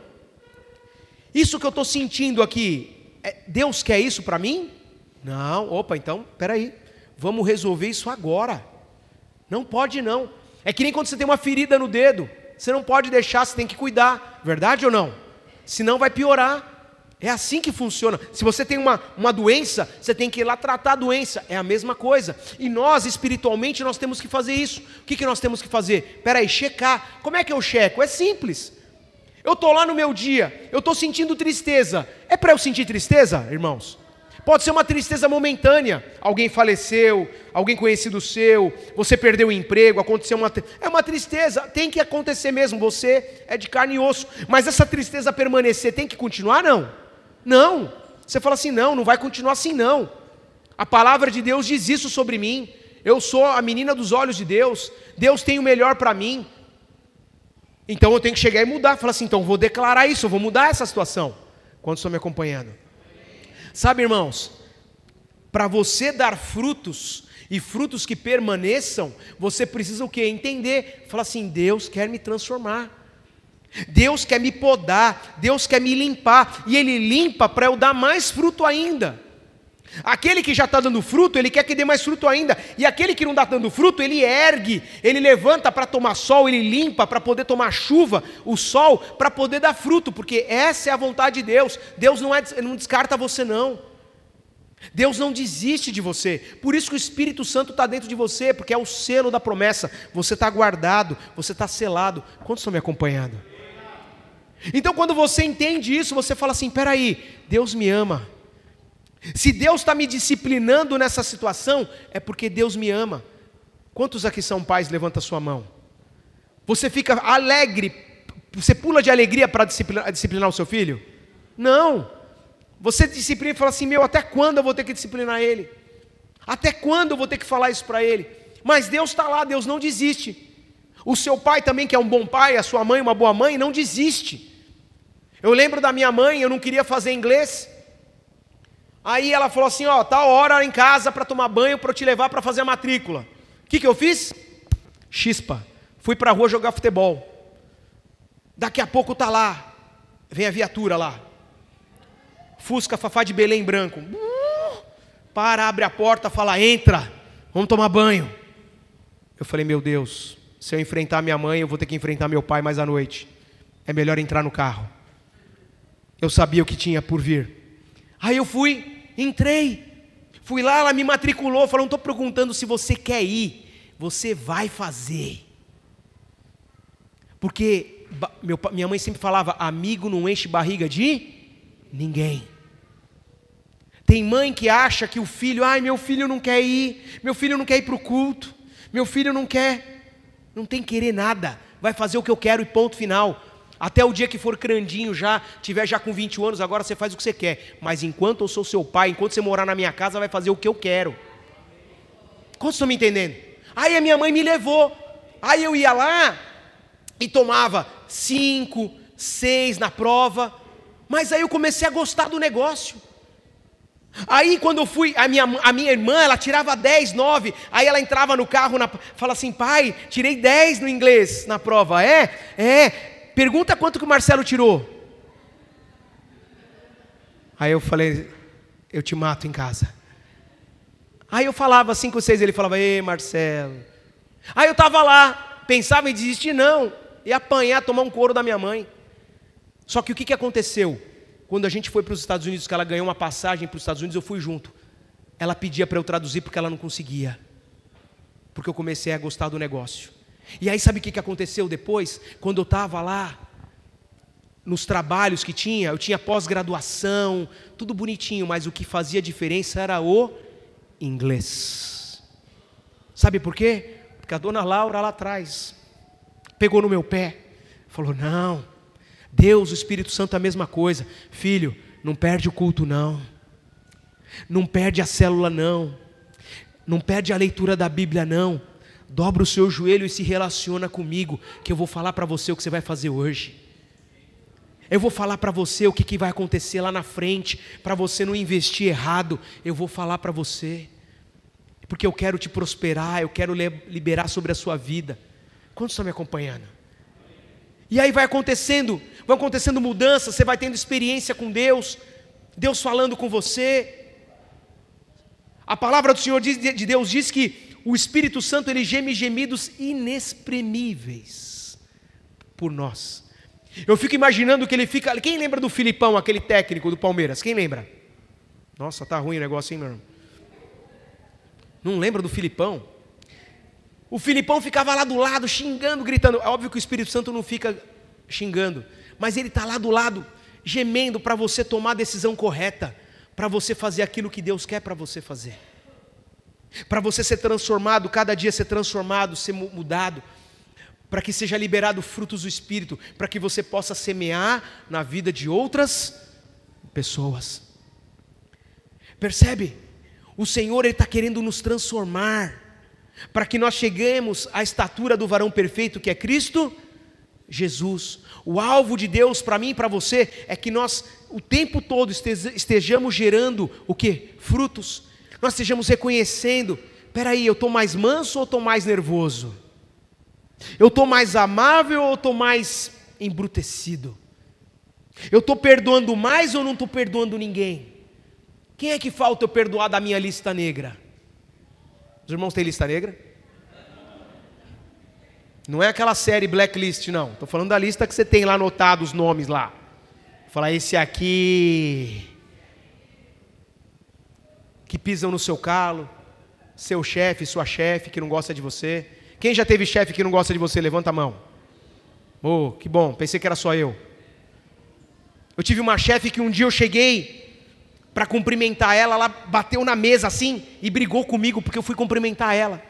Isso que eu estou sentindo aqui, é, Deus quer isso para mim? Não, opa, então, peraí, vamos resolver isso agora. Não pode não. É que nem quando você tem uma ferida no dedo. Você não pode deixar, você tem que cuidar. Verdade ou não? Senão vai piorar. É assim que funciona. Se você tem uma, uma doença, você tem que ir lá tratar a doença. É a mesma coisa. E nós, espiritualmente, nós temos que fazer isso. O que, que nós temos que fazer? Espera aí, checar. Como é que eu checo? É simples. Eu estou lá no meu dia, eu estou sentindo tristeza. É para eu sentir tristeza, irmãos? Pode ser uma tristeza momentânea. Alguém faleceu, alguém conhecido seu, você perdeu o emprego, aconteceu uma... É uma tristeza, tem que acontecer mesmo, você é de carne e osso. Mas essa tristeza permanecer tem que continuar, não? Não. Você fala assim, não, não vai continuar assim não. A palavra de Deus diz isso sobre mim. Eu sou a menina dos olhos de Deus. Deus tem o melhor para mim. Então eu tenho que chegar e mudar. Falar assim, então eu vou declarar isso, eu vou mudar essa situação. Quantos estão me acompanhando? Sabe, irmãos, para você dar frutos, e frutos que permaneçam, você precisa o quê? Entender, falar assim, Deus quer me transformar, Deus quer me podar, Deus quer me limpar, e Ele limpa para eu dar mais fruto ainda. Aquele que já está dando fruto, Ele quer que dê mais fruto ainda, e aquele que não está dando fruto, Ele ergue, Ele levanta para tomar sol, Ele limpa para poder tomar chuva, o sol, para poder dar fruto, porque essa é a vontade de Deus. Deus não, é, não descarta você não, Deus não desiste de você, por isso que o Espírito Santo está dentro de você, porque é o selo da promessa, você está guardado, você está selado. Quantos estão me acompanhando? Então quando você entende isso, você fala assim, peraí, Deus me ama. Se Deus está me disciplinando nessa situação, é porque Deus me ama. Quantos aqui são pais? Levanta a sua mão. Você fica alegre, você pula de alegria para disciplinar, disciplinar o seu filho? Não. Você disciplina e fala assim, meu, até quando eu vou ter que disciplinar ele? Até quando eu vou ter que falar isso para ele? Mas Deus está lá, Deus não desiste. O seu pai também, que é um bom pai, a sua mãe uma boa mãe, não desiste. Eu lembro da minha mãe, eu não queria fazer inglês. Aí ela falou assim, ó, tá hora em casa para tomar banho, para eu te levar para fazer a matrícula. O que que eu fiz? Chispa. Fui para a rua jogar futebol. Daqui a pouco tá lá, vem a viatura lá. Fusca Fafá de Belém branco. Uh, para, abre a porta, fala, entra, vamos tomar banho. Eu falei, meu Deus, se eu enfrentar minha mãe, eu vou ter que enfrentar meu pai mais à noite. É melhor entrar no carro. Eu sabia o que tinha por vir. Aí eu fui, entrei, fui lá, ela me matriculou, falou, não estou perguntando se você quer ir, você vai fazer. Porque meu, minha mãe sempre falava, amigo não enche barriga de ninguém. Tem mãe que acha que o filho, ai, meu filho não quer ir, meu filho não quer ir para o culto, meu filho não quer, não tem querer nada, vai fazer o que eu quero e ponto final. Até o dia que for grandinho já, tiver já com vinte anos, agora você faz o que você quer. Mas enquanto eu sou seu pai, enquanto você morar na minha casa, vai fazer o que eu quero. Quantos estão me entendendo? Aí a minha mãe me levou, aí eu ia lá e tomava cinco, seis na prova, mas aí eu comecei a gostar do negócio. Aí quando eu fui, a minha, a minha irmã, ela tirava dez, nove, aí ela entrava no carro, na, fala assim, pai, tirei dez no inglês na prova, é? É, pergunta quanto que o Marcelo tirou. Aí eu falei, eu te mato em casa. Aí eu falava cinco, seis, ele falava, ei Marcelo. Aí eu estava lá, pensava em desistir, não, ia apanhar, tomar um couro da minha mãe. Só que o que, que aconteceu? Quando a gente foi para os Estados Unidos, que ela ganhou uma passagem para os Estados Unidos, eu fui junto. Ela pedia para eu traduzir porque ela não conseguia. Porque eu comecei a gostar do negócio. E aí sabe o que, que aconteceu depois? Quando eu estava lá, nos trabalhos que tinha, eu tinha pós-graduação, tudo bonitinho, mas o que fazia diferença era o inglês. Sabe por quê? Porque a dona Laura lá atrás pegou no meu pé, falou, não, Deus, o Espírito Santo é a mesma coisa. Filho, não perde o culto não. Não perde a célula não. Não perde a leitura da Bíblia não. Dobra o seu joelho e se relaciona comigo, que eu vou falar para você o que você vai fazer hoje. Eu vou falar para você o que, que vai acontecer lá na frente, para você não investir errado. Eu vou falar para você, porque eu quero te prosperar, eu quero liberar sobre a sua vida. Quantos estão me acompanhando? E aí vai acontecendo, vão acontecendo mudanças, você vai tendo experiência com Deus, Deus falando com você. A palavra do Senhor diz, de Deus diz que o Espírito Santo ele geme gemidos inexprimíveis por nós. Eu fico imaginando que ele fica, quem lembra do Filipão, aquele técnico do Palmeiras, quem lembra? Nossa, tá ruim o negócio, hein, meu irmão? Não lembra do Filipão? O Filipão ficava lá do lado, xingando, gritando. É óbvio que o Espírito Santo não fica xingando, mas ele está lá do lado, gemendo para você tomar a decisão correta, para você fazer aquilo que Deus quer para você fazer, para você ser transformado, cada dia ser transformado, ser mudado, para que seja liberado frutos do Espírito, para que você possa semear na vida de outras pessoas. Percebe? O Senhor está querendo nos transformar, para que nós cheguemos à estatura do varão perfeito que é Cristo Jesus. O alvo de Deus para mim e para você é que nós o tempo todo estejamos gerando o quê? Frutos. Nós estejamos reconhecendo, peraí, eu estou mais manso ou estou mais nervoso? Eu estou mais amável ou estou mais embrutecido? Eu estou perdoando mais ou não estou perdoando ninguém? Quem é que falta eu perdoar da minha lista negra? Os irmãos têm lista negra? Não é aquela série Blacklist, não. Estou falando da lista que você tem lá anotado os nomes lá. Vou falar, esse aqui que pisam no seu calo, seu chefe, sua chefe que não gosta de você. Quem já teve chefe que não gosta de você? Levanta a mão. Oh, que bom, pensei que era só eu. Eu tive uma chefe que um dia eu cheguei para cumprimentar ela, ela bateu na mesa assim e brigou comigo porque eu fui cumprimentar ela.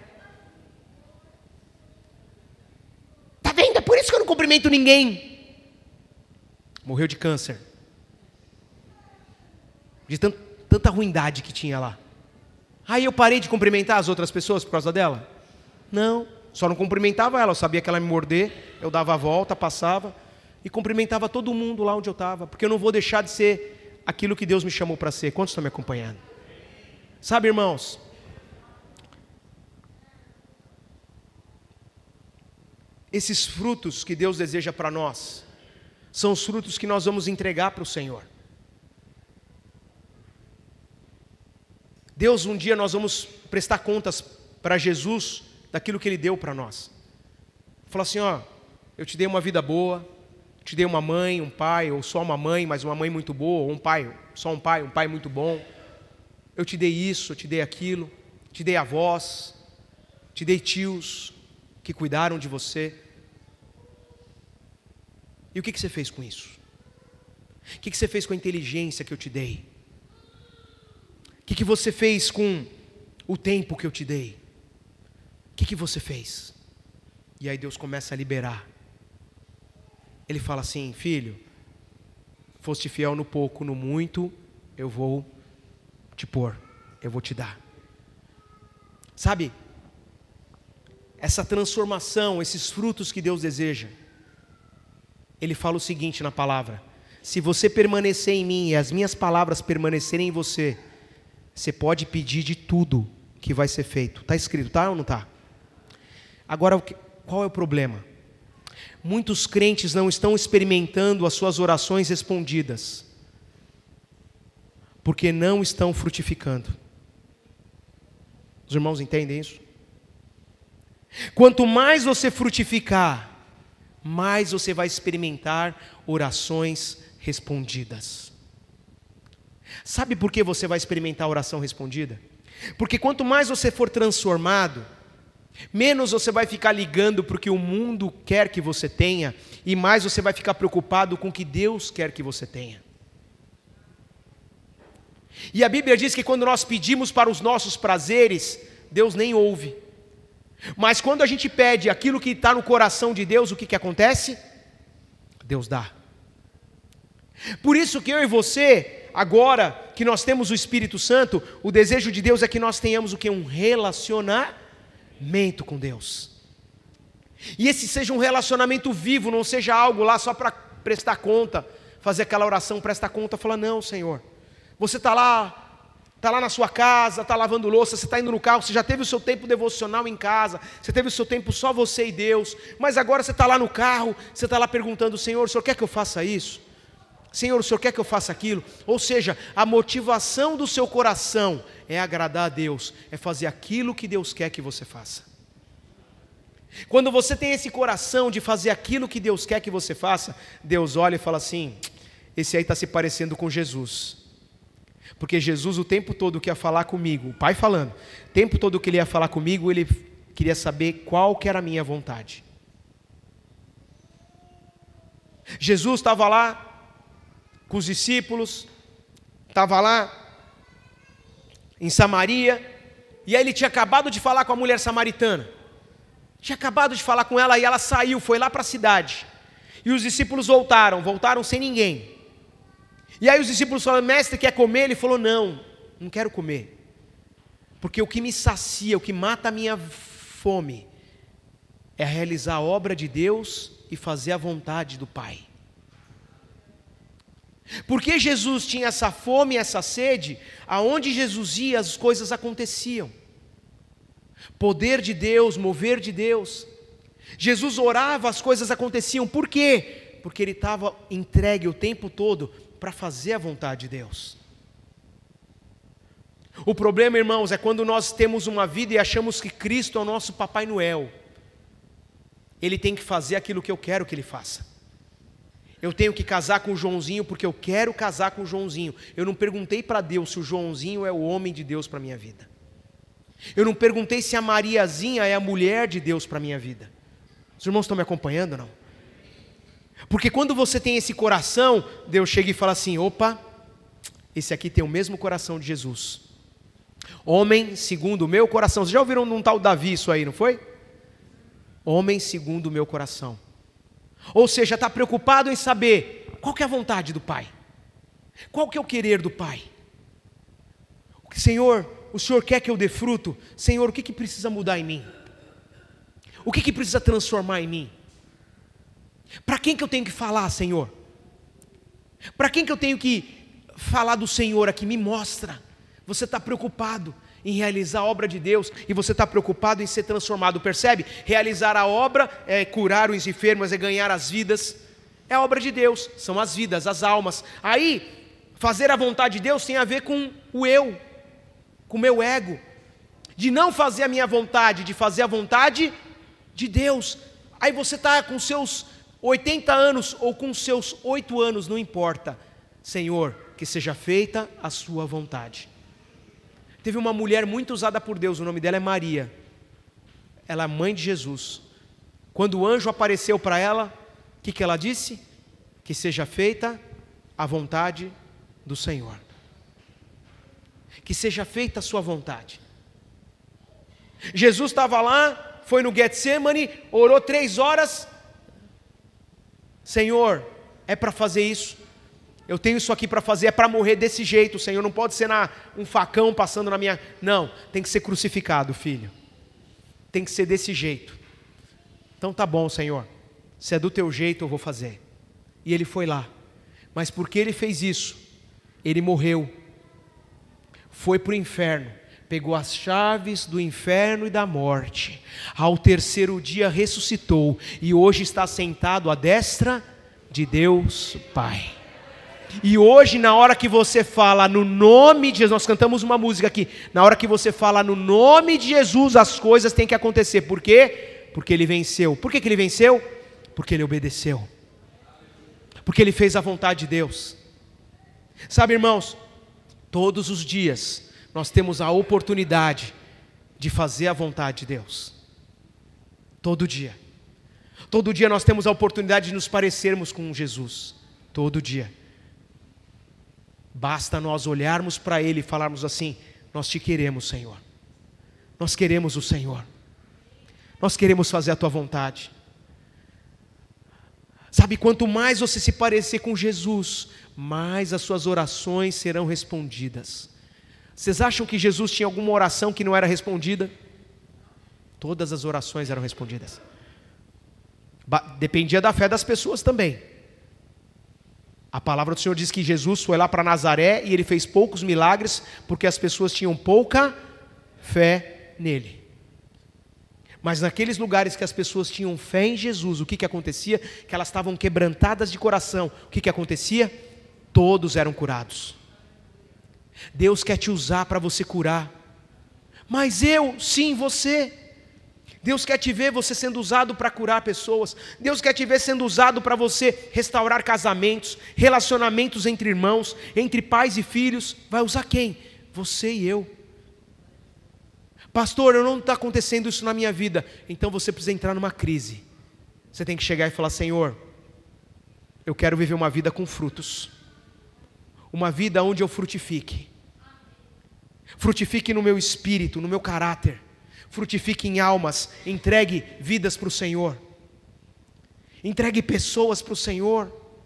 Tá vendo? É por isso que eu não cumprimento ninguém. Morreu de câncer. De tant, tanta ruindade que tinha lá. Aí eu parei de cumprimentar as outras pessoas por causa dela? Não, só não cumprimentava ela, eu sabia que ela ia me morder, eu dava a volta, passava e cumprimentava todo mundo lá onde eu estava, porque eu não vou deixar de ser aquilo que Deus me chamou para ser. Quantos estão me acompanhando? Sabe, irmãos, esses frutos que Deus deseja para nós são os frutos que nós vamos entregar para o Senhor. Deus, um dia nós vamos prestar contas para Jesus daquilo que Ele deu para nós. Falar assim, ó, eu te dei uma vida boa, te dei uma mãe, um pai, ou só uma mãe, mas uma mãe muito boa, ou um pai, só um pai, um pai muito bom. Eu te dei isso, eu te dei aquilo, te dei a voz. te dei tios que cuidaram de você. E o que, que você fez com isso? O que, que você fez com a inteligência que eu te dei? O que, que você fez com o tempo que eu te dei? O que, que você fez? E aí Deus começa a liberar. Ele fala assim: filho, foste fiel no pouco, no muito, eu vou te pôr, eu vou te dar. Sabe, essa transformação, esses frutos que Deus deseja, Ele fala o seguinte na palavra: se você permanecer em mim e as minhas palavras permanecerem em você, você pode pedir de tudo que vai ser feito. Está escrito, tá ou não está? Agora, qual é o problema? Muitos crentes não estão experimentando as suas orações respondidas, porque não estão frutificando. Os irmãos entendem isso? Quanto mais você frutificar, mais você vai experimentar orações respondidas. Sabe por que você vai experimentar oração respondida? Porque quanto mais você for transformado, menos você vai ficar ligando para o que o mundo quer que você tenha, e mais você vai ficar preocupado com o que Deus quer que você tenha. E a Bíblia diz que quando nós pedimos para os nossos prazeres, Deus nem ouve. Mas quando a gente pede aquilo que está no coração de Deus, o que, que acontece? Deus dá. Por isso que eu e você, agora que nós temos o Espírito Santo, o desejo de Deus é que nós tenhamos o que? Um relacionamento com Deus. E esse seja um relacionamento vivo, não seja algo lá só para prestar conta, fazer aquela oração, prestar conta, falar: não, Senhor, você está lá, está lá na sua casa, está lavando louça, você está indo no carro, você já teve o seu tempo devocional em casa, você teve o seu tempo só você e Deus, mas agora você está lá no carro, você está lá perguntando: Senhor, o Senhor quer que eu faça isso? Senhor, o Senhor quer que eu faça aquilo? Ou seja, a motivação do seu coração é agradar a Deus, é fazer aquilo que Deus quer que você faça. Quando você tem esse coração de fazer aquilo que Deus quer que você faça, Deus olha e fala assim: esse aí está se parecendo com Jesus. Porque Jesus o tempo todo que ia falar comigo, o Pai falando, o tempo todo que ele ia falar comigo, ele queria saber qual que era a minha vontade. Jesus estava lá com os discípulos, estava lá em Samaria, e aí ele tinha acabado de falar com a mulher samaritana, tinha acabado de falar com ela, e ela saiu, foi lá para a cidade, e os discípulos voltaram, voltaram sem ninguém. E aí os discípulos falaram: mestre, quer comer? Ele falou: não, não quero comer, porque o que me sacia, o que mata a minha fome, é realizar a obra de Deus e fazer a vontade do Pai. Porque Jesus tinha essa fome, essa sede, aonde Jesus ia as coisas aconteciam. Poder de Deus, mover de Deus. Jesus orava, as coisas aconteciam. Por quê? Porque ele estava entregue o tempo todo para fazer a vontade de Deus. O problema, irmãos, é quando nós temos uma vida e achamos que Cristo é o nosso Papai Noel. Ele tem que fazer aquilo que eu quero que ele faça. Eu tenho que casar com o Joãozinho porque eu quero casar com o Joãozinho. Eu não perguntei para Deus se o Joãozinho é o homem de Deus para a minha vida. Eu não perguntei se a Mariazinha é a mulher de Deus para a minha vida. Os irmãos estão me acompanhando ou não? Porque quando você tem esse coração, Deus chega e fala assim: opa, esse aqui tem o mesmo coração de Jesus. Homem segundo o meu coração. Vocês já ouviram num tal Davi isso aí, não foi? Homem segundo o meu coração. Ou seja, está preocupado em saber qual que é a vontade do Pai, qual que é o querer do Pai. Senhor, o Senhor quer que eu dê fruto? Senhor, o que, que precisa mudar em mim? O que, que precisa transformar em mim? Para quem que eu tenho que falar, Senhor? Para quem que eu tenho que falar do Senhor aqui? Me mostra. Você está preocupado em realizar a obra de Deus, e você está preocupado em ser transformado, percebe? Realizar a obra é curar os enfermos, é ganhar as vidas, é a obra de Deus, são as vidas, as almas. Aí, fazer a vontade de Deus tem a ver com o eu, com o meu ego, de não fazer a minha vontade, de fazer a vontade de Deus. Aí você está com seus oitenta anos, ou com seus oito anos, não importa, Senhor, que seja feita a sua vontade. Teve uma mulher muito usada por Deus, o nome dela é Maria. ela é mãe de Jesus. Quando o anjo apareceu para ela, o que, que ela disse? Que seja feita a vontade do Senhor. Que seja feita a sua vontade. Jesus estava lá, foi no Getsemane, orou três horas. Senhor, é para fazer isso. Eu tenho isso aqui para fazer, é para morrer desse jeito, Senhor. Não pode ser na, um facão passando na minha... Não, tem que ser crucificado, filho. Tem que ser desse jeito. Então tá bom, Senhor. Se é do teu jeito, eu vou fazer. E ele foi lá. Mas porque ele fez isso, ele morreu. Foi para o inferno. Pegou as chaves do inferno e da morte. Ao terceiro dia ressuscitou. E hoje está sentado à destra de Deus Pai. E hoje, na hora que você fala no nome de Jesus, nós cantamos uma música aqui, na hora que você fala no nome de Jesus, as coisas têm que acontecer. Por quê? Porque ele venceu. Por que que ele venceu? Porque ele obedeceu. Porque ele fez a vontade de Deus. Sabe, irmãos, todos os dias nós temos a oportunidade de fazer a vontade de Deus. Todo dia. Todo dia nós temos a oportunidade de nos parecermos com Jesus. Todo dia. Basta nós olharmos para Ele e falarmos assim: nós te queremos, Senhor. Nós queremos o Senhor. Nós queremos fazer a Tua vontade. Sabe, quanto mais você se parecer com Jesus, mais as suas orações serão respondidas. Vocês acham que Jesus tinha alguma oração que não era respondida? Todas as orações eram respondidas. Dependia da fé das pessoas também. A palavra do Senhor diz que Jesus foi lá para Nazaré e ele fez poucos milagres porque as pessoas tinham pouca fé nele. Mas naqueles lugares que as pessoas tinham fé em Jesus, o que que acontecia? Que elas estavam quebrantadas de coração. O que que acontecia? Todos eram curados. Deus quer te usar para você curar. Mas eu, sim, você. Deus quer te ver você sendo usado para curar pessoas. Deus quer te ver sendo usado para você restaurar casamentos, relacionamentos entre irmãos, entre pais e filhos. Vai usar quem? Você e eu. Pastor, eu não está acontecendo isso na minha vida. Então você precisa entrar numa crise. Você tem que chegar e falar: Senhor, eu quero viver uma vida com frutos. Uma vida onde eu frutifique. Frutifique no meu espírito, no meu caráter. Frutifique em almas, entregue vidas para o Senhor, entregue pessoas para o Senhor.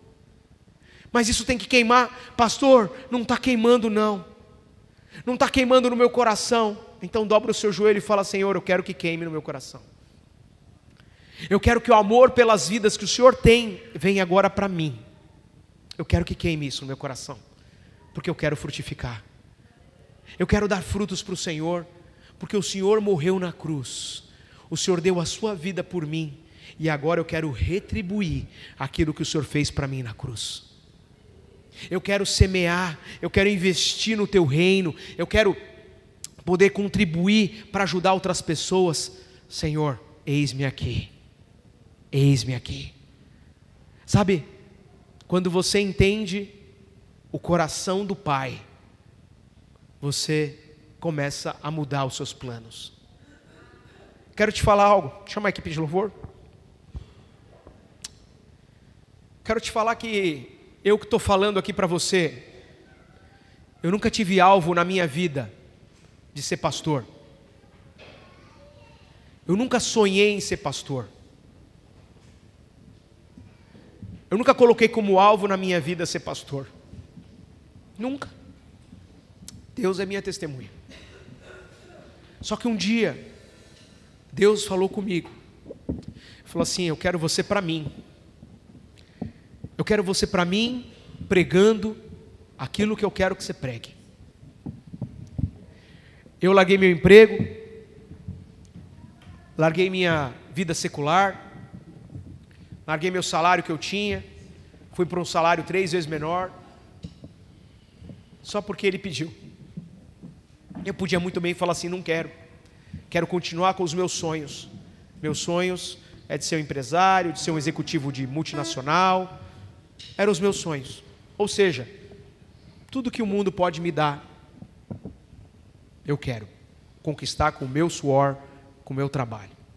Mas isso tem que queimar. Pastor, não está queimando não, não está queimando no meu coração. Então dobra o seu joelho e fala: Senhor, eu quero que queime no meu coração. Eu quero que o amor pelas vidas que o Senhor tem venha agora para mim. Eu quero que queime isso no meu coração, porque eu quero frutificar. Eu quero dar frutos para o Senhor, porque o Senhor morreu na cruz, o Senhor deu a sua vida por mim, e agora eu quero retribuir aquilo que o Senhor fez para mim na cruz. Eu quero semear, eu quero investir no teu reino, eu quero poder contribuir para ajudar outras pessoas. Senhor, eis-me aqui, eis-me aqui. Sabe, quando você entende o coração do Pai, você começa a mudar os seus planos. Quero te falar algo. Chama a equipe de louvor. Quero te falar que eu que estou falando aqui para você, eu nunca tive alvo na minha vida de ser pastor. Eu nunca sonhei em ser pastor. Eu nunca coloquei como alvo na minha vida ser pastor. Nunca. Deus é minha testemunha. Só que um dia, Deus falou comigo. Falou assim: eu quero você para mim. Eu quero você para mim, pregando aquilo que eu quero que você pregue. Eu larguei meu emprego, larguei minha vida secular, larguei meu salário que eu tinha, fui para um salário três vezes menor, só porque Ele pediu. Eu podia muito bem falar assim: não quero, quero continuar com os meus sonhos. Meus sonhos é de ser um empresário, de ser um executivo de multinacional. Eram os meus sonhos. Ou seja, tudo que o mundo pode me dar, eu quero conquistar com o meu suor, com o meu trabalho.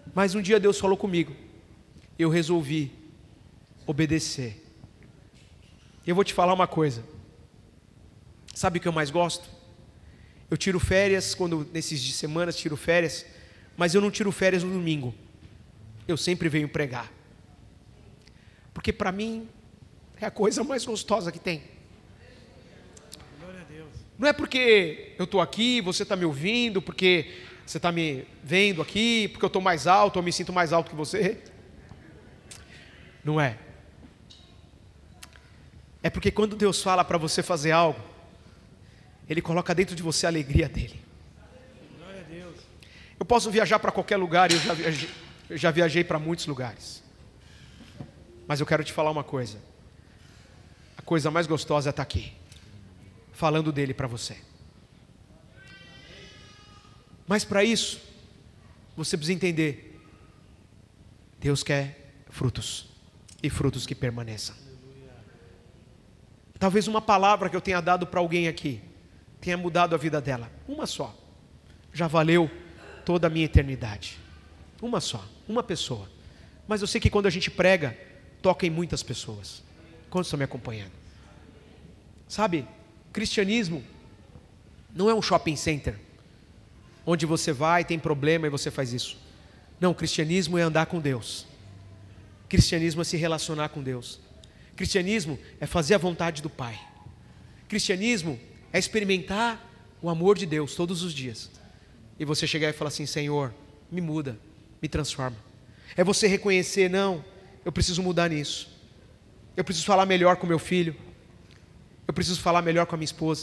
Mas um dia Deus falou comigo, eu resolvi obedecer. Eu vou te falar uma coisa, sabe o que eu mais gosto? Eu tiro férias, quando nesses de semanas tiro férias, mas eu não tiro férias no domingo, eu sempre venho pregar, porque para mim é a coisa mais gostosa que tem. Glória a Deus. Não é porque eu estou aqui, você está me ouvindo, porque você está me vendo aqui, porque eu estou mais alto, eu me sinto mais alto que você. Não é. É porque quando Deus fala para você fazer algo, Ele coloca dentro de você a alegria dEle. Glória a Deus. Eu posso viajar para qualquer lugar, e eu já viajei, eu já viajei para muitos lugares. Mas eu quero te falar uma coisa. A coisa mais gostosa é estar aqui, falando dEle para você. Mas para isso, você precisa entender, Deus quer frutos, e frutos que permaneçam. Talvez uma palavra que eu tenha dado para alguém aqui, tenha mudado a vida dela, uma só, já valeu toda a minha eternidade. Uma só, uma pessoa. Mas eu sei que quando a gente prega, toca em muitas pessoas. Quantos estão me acompanhando? Sabe, cristianismo não é um shopping center, onde você vai, tem problema e você faz isso. Não, cristianismo é andar com Deus. Cristianismo é se relacionar com Deus. Cristianismo é fazer a vontade do Pai. Cristianismo é experimentar o amor de Deus todos os dias. E você chegar e falar assim, Senhor, me muda, me transforma. É você reconhecer, não, eu preciso mudar nisso. Eu preciso falar melhor com meu filho. Eu preciso falar melhor com a minha esposa.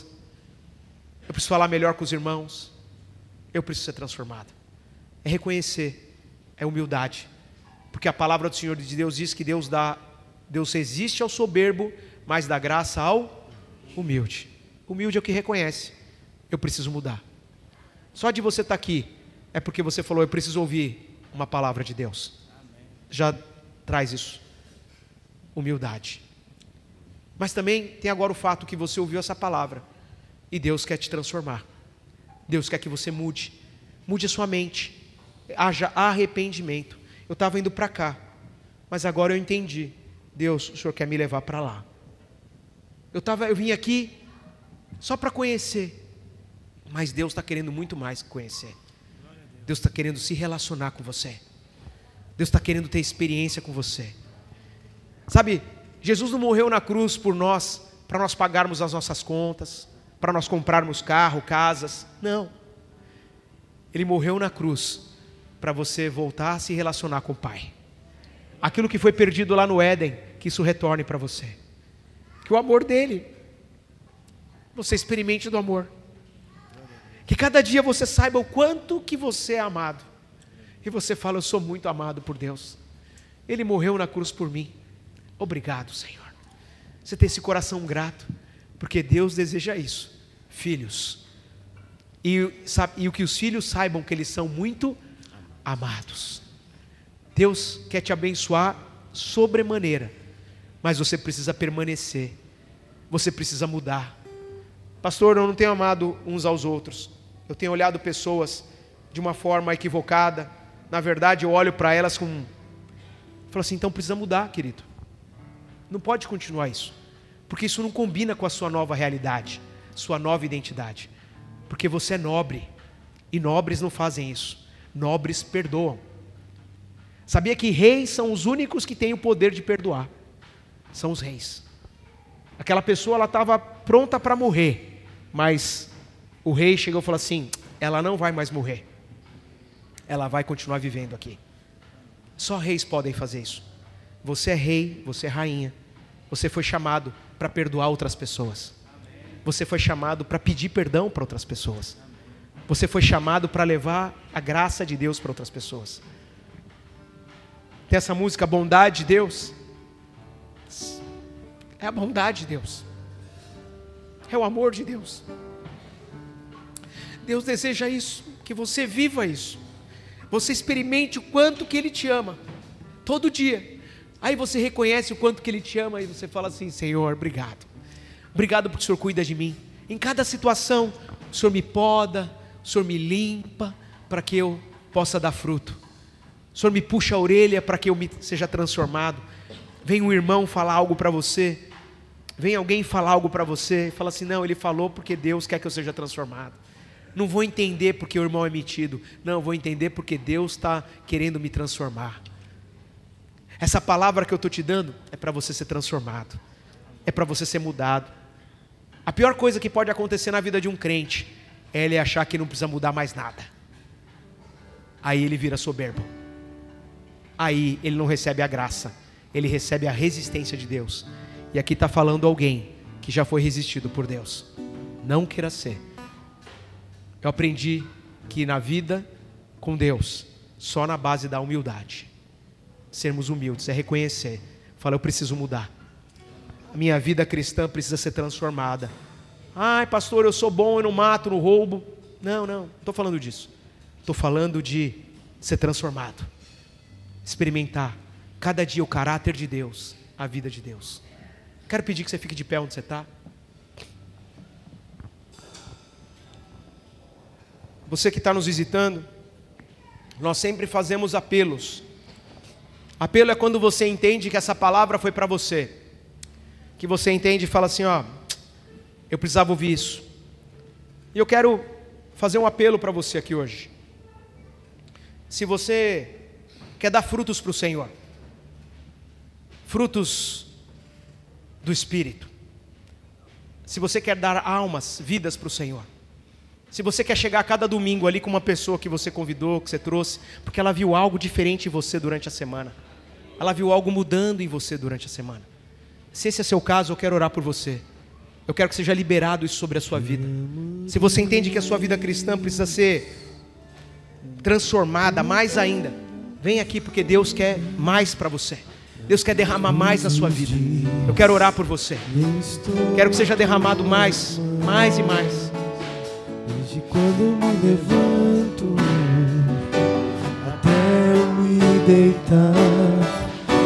Eu preciso falar melhor com os irmãos. Eu preciso ser transformado. É reconhecer, é humildade. Porque a palavra do Senhor de Deus diz que Deus dá, Deus resiste ao soberbo, mas dá graça ao humilde. Humilde é o que reconhece, eu preciso mudar. Só de você estar aqui, é porque você falou, eu preciso ouvir uma palavra de Deus. Já traz isso, humildade. Mas também tem agora o fato que você ouviu essa palavra, e Deus quer te transformar. Deus quer que você mude, mude a sua mente, haja arrependimento. Eu estava indo para cá, mas agora eu entendi, Deus, o Senhor quer me levar para lá. Eu, tava, eu vim aqui só para conhecer, mas Deus está querendo muito mais que conhecer. Deus está querendo se relacionar com você. Deus está querendo ter experiência com você. Sabe, Jesus não morreu na cruz por nós, para nós pagarmos as nossas contas, para nós comprarmos carro, casas. Não. Ele morreu na cruz para você voltar a se relacionar com o Pai. Aquilo que foi perdido lá no Éden, que isso retorne para você. Que o amor dele, você experimente do amor. Que cada dia você saiba o quanto que você é amado. E você fala, eu sou muito amado por Deus. Ele morreu na cruz por mim. Obrigado, Senhor. Você tem esse coração grato, porque Deus deseja isso. Filhos. E, sabe, e o que os filhos saibam que eles são muito amados. Deus quer te abençoar sobremaneira, mas você precisa permanecer. Você precisa mudar. Pastor, eu não tenho amado uns aos outros. Eu tenho olhado pessoas de uma forma equivocada. Na verdade, eu olho para elas com... Falo assim, então precisa mudar, querido. Não pode continuar isso. Porque isso não combina com a sua nova realidade, sua nova identidade. Porque você é nobre. E nobres não fazem isso. Nobres perdoam. Sabia que reis são os únicos que têm o poder de perdoar? São os reis. Aquela pessoa, ela estava pronta para morrer, mas o rei chegou e falou assim, ela não vai mais morrer. Ela vai continuar vivendo aqui. Só reis podem fazer isso. Você é rei, você é rainha. Você foi chamado para perdoar outras pessoas. Você foi chamado para pedir perdão para outras pessoas. Você foi chamado para levar a graça de Deus para outras pessoas. Tem essa música, Bondade de Deus. É a bondade de Deus. É o amor de Deus. Deus deseja isso, que você viva isso. Você experimente o quanto que Ele te ama. Todo dia. Aí você reconhece o quanto que Ele te ama e você fala assim, Senhor, obrigado. Obrigado porque o Senhor cuida de mim. Em cada situação, o Senhor me poda, o Senhor me limpa, para que eu possa dar fruto. O Senhor me puxa a orelha para que eu me seja transformado. Vem um irmão falar algo para você. Vem alguém falar algo para você. Fala assim, não, ele falou porque Deus quer que eu seja transformado. Não vou entender porque o irmão é metido. Não, vou entender porque Deus está querendo me transformar. Essa palavra que eu estou te dando é para você ser transformado. É para você ser mudado. A pior coisa que pode acontecer na vida de um crente é ele achar que não precisa mudar mais nada. Aí ele vira soberbo. Aí ele não recebe a graça. Ele recebe a resistência de Deus. E aqui está falando alguém que já foi resistido por Deus. Não queira ser. Eu aprendi que na vida com Deus, só na base da humildade. Sermos humildes, é reconhecer. Fala, eu preciso mudar. A minha vida cristã precisa ser transformada. Ai, pastor, eu sou bom, eu não mato, não roubo. Não, não, não estou falando disso. Estou falando de ser transformado. Experimentar cada dia o caráter de Deus, a vida de Deus. Quero pedir que você fique de pé onde você está. Você que está nos visitando, nós sempre fazemos apelos. Apelo é quando você entende que essa palavra foi para você. Que você entende e fala assim, ó, eu precisava ouvir isso. E eu quero fazer um apelo para você aqui hoje. Se você quer dar frutos para o Senhor, frutos do Espírito, se você quer dar almas, vidas para o Senhor, se você quer chegar a cada domingo ali com uma pessoa que você convidou, que você trouxe, porque ela viu algo diferente em você durante a semana, ela viu algo mudando em você durante a semana, se esse é seu caso, eu quero orar por você. Eu quero que seja liberado isso sobre a sua vida. Se você entende que a sua vida cristã precisa ser transformada mais ainda, vem aqui porque Deus quer mais para você. Deus quer derramar mais na sua vida. Eu quero orar por você. Quero que seja derramado mais, mais e mais. Desde quando me levanto até eu me deitar,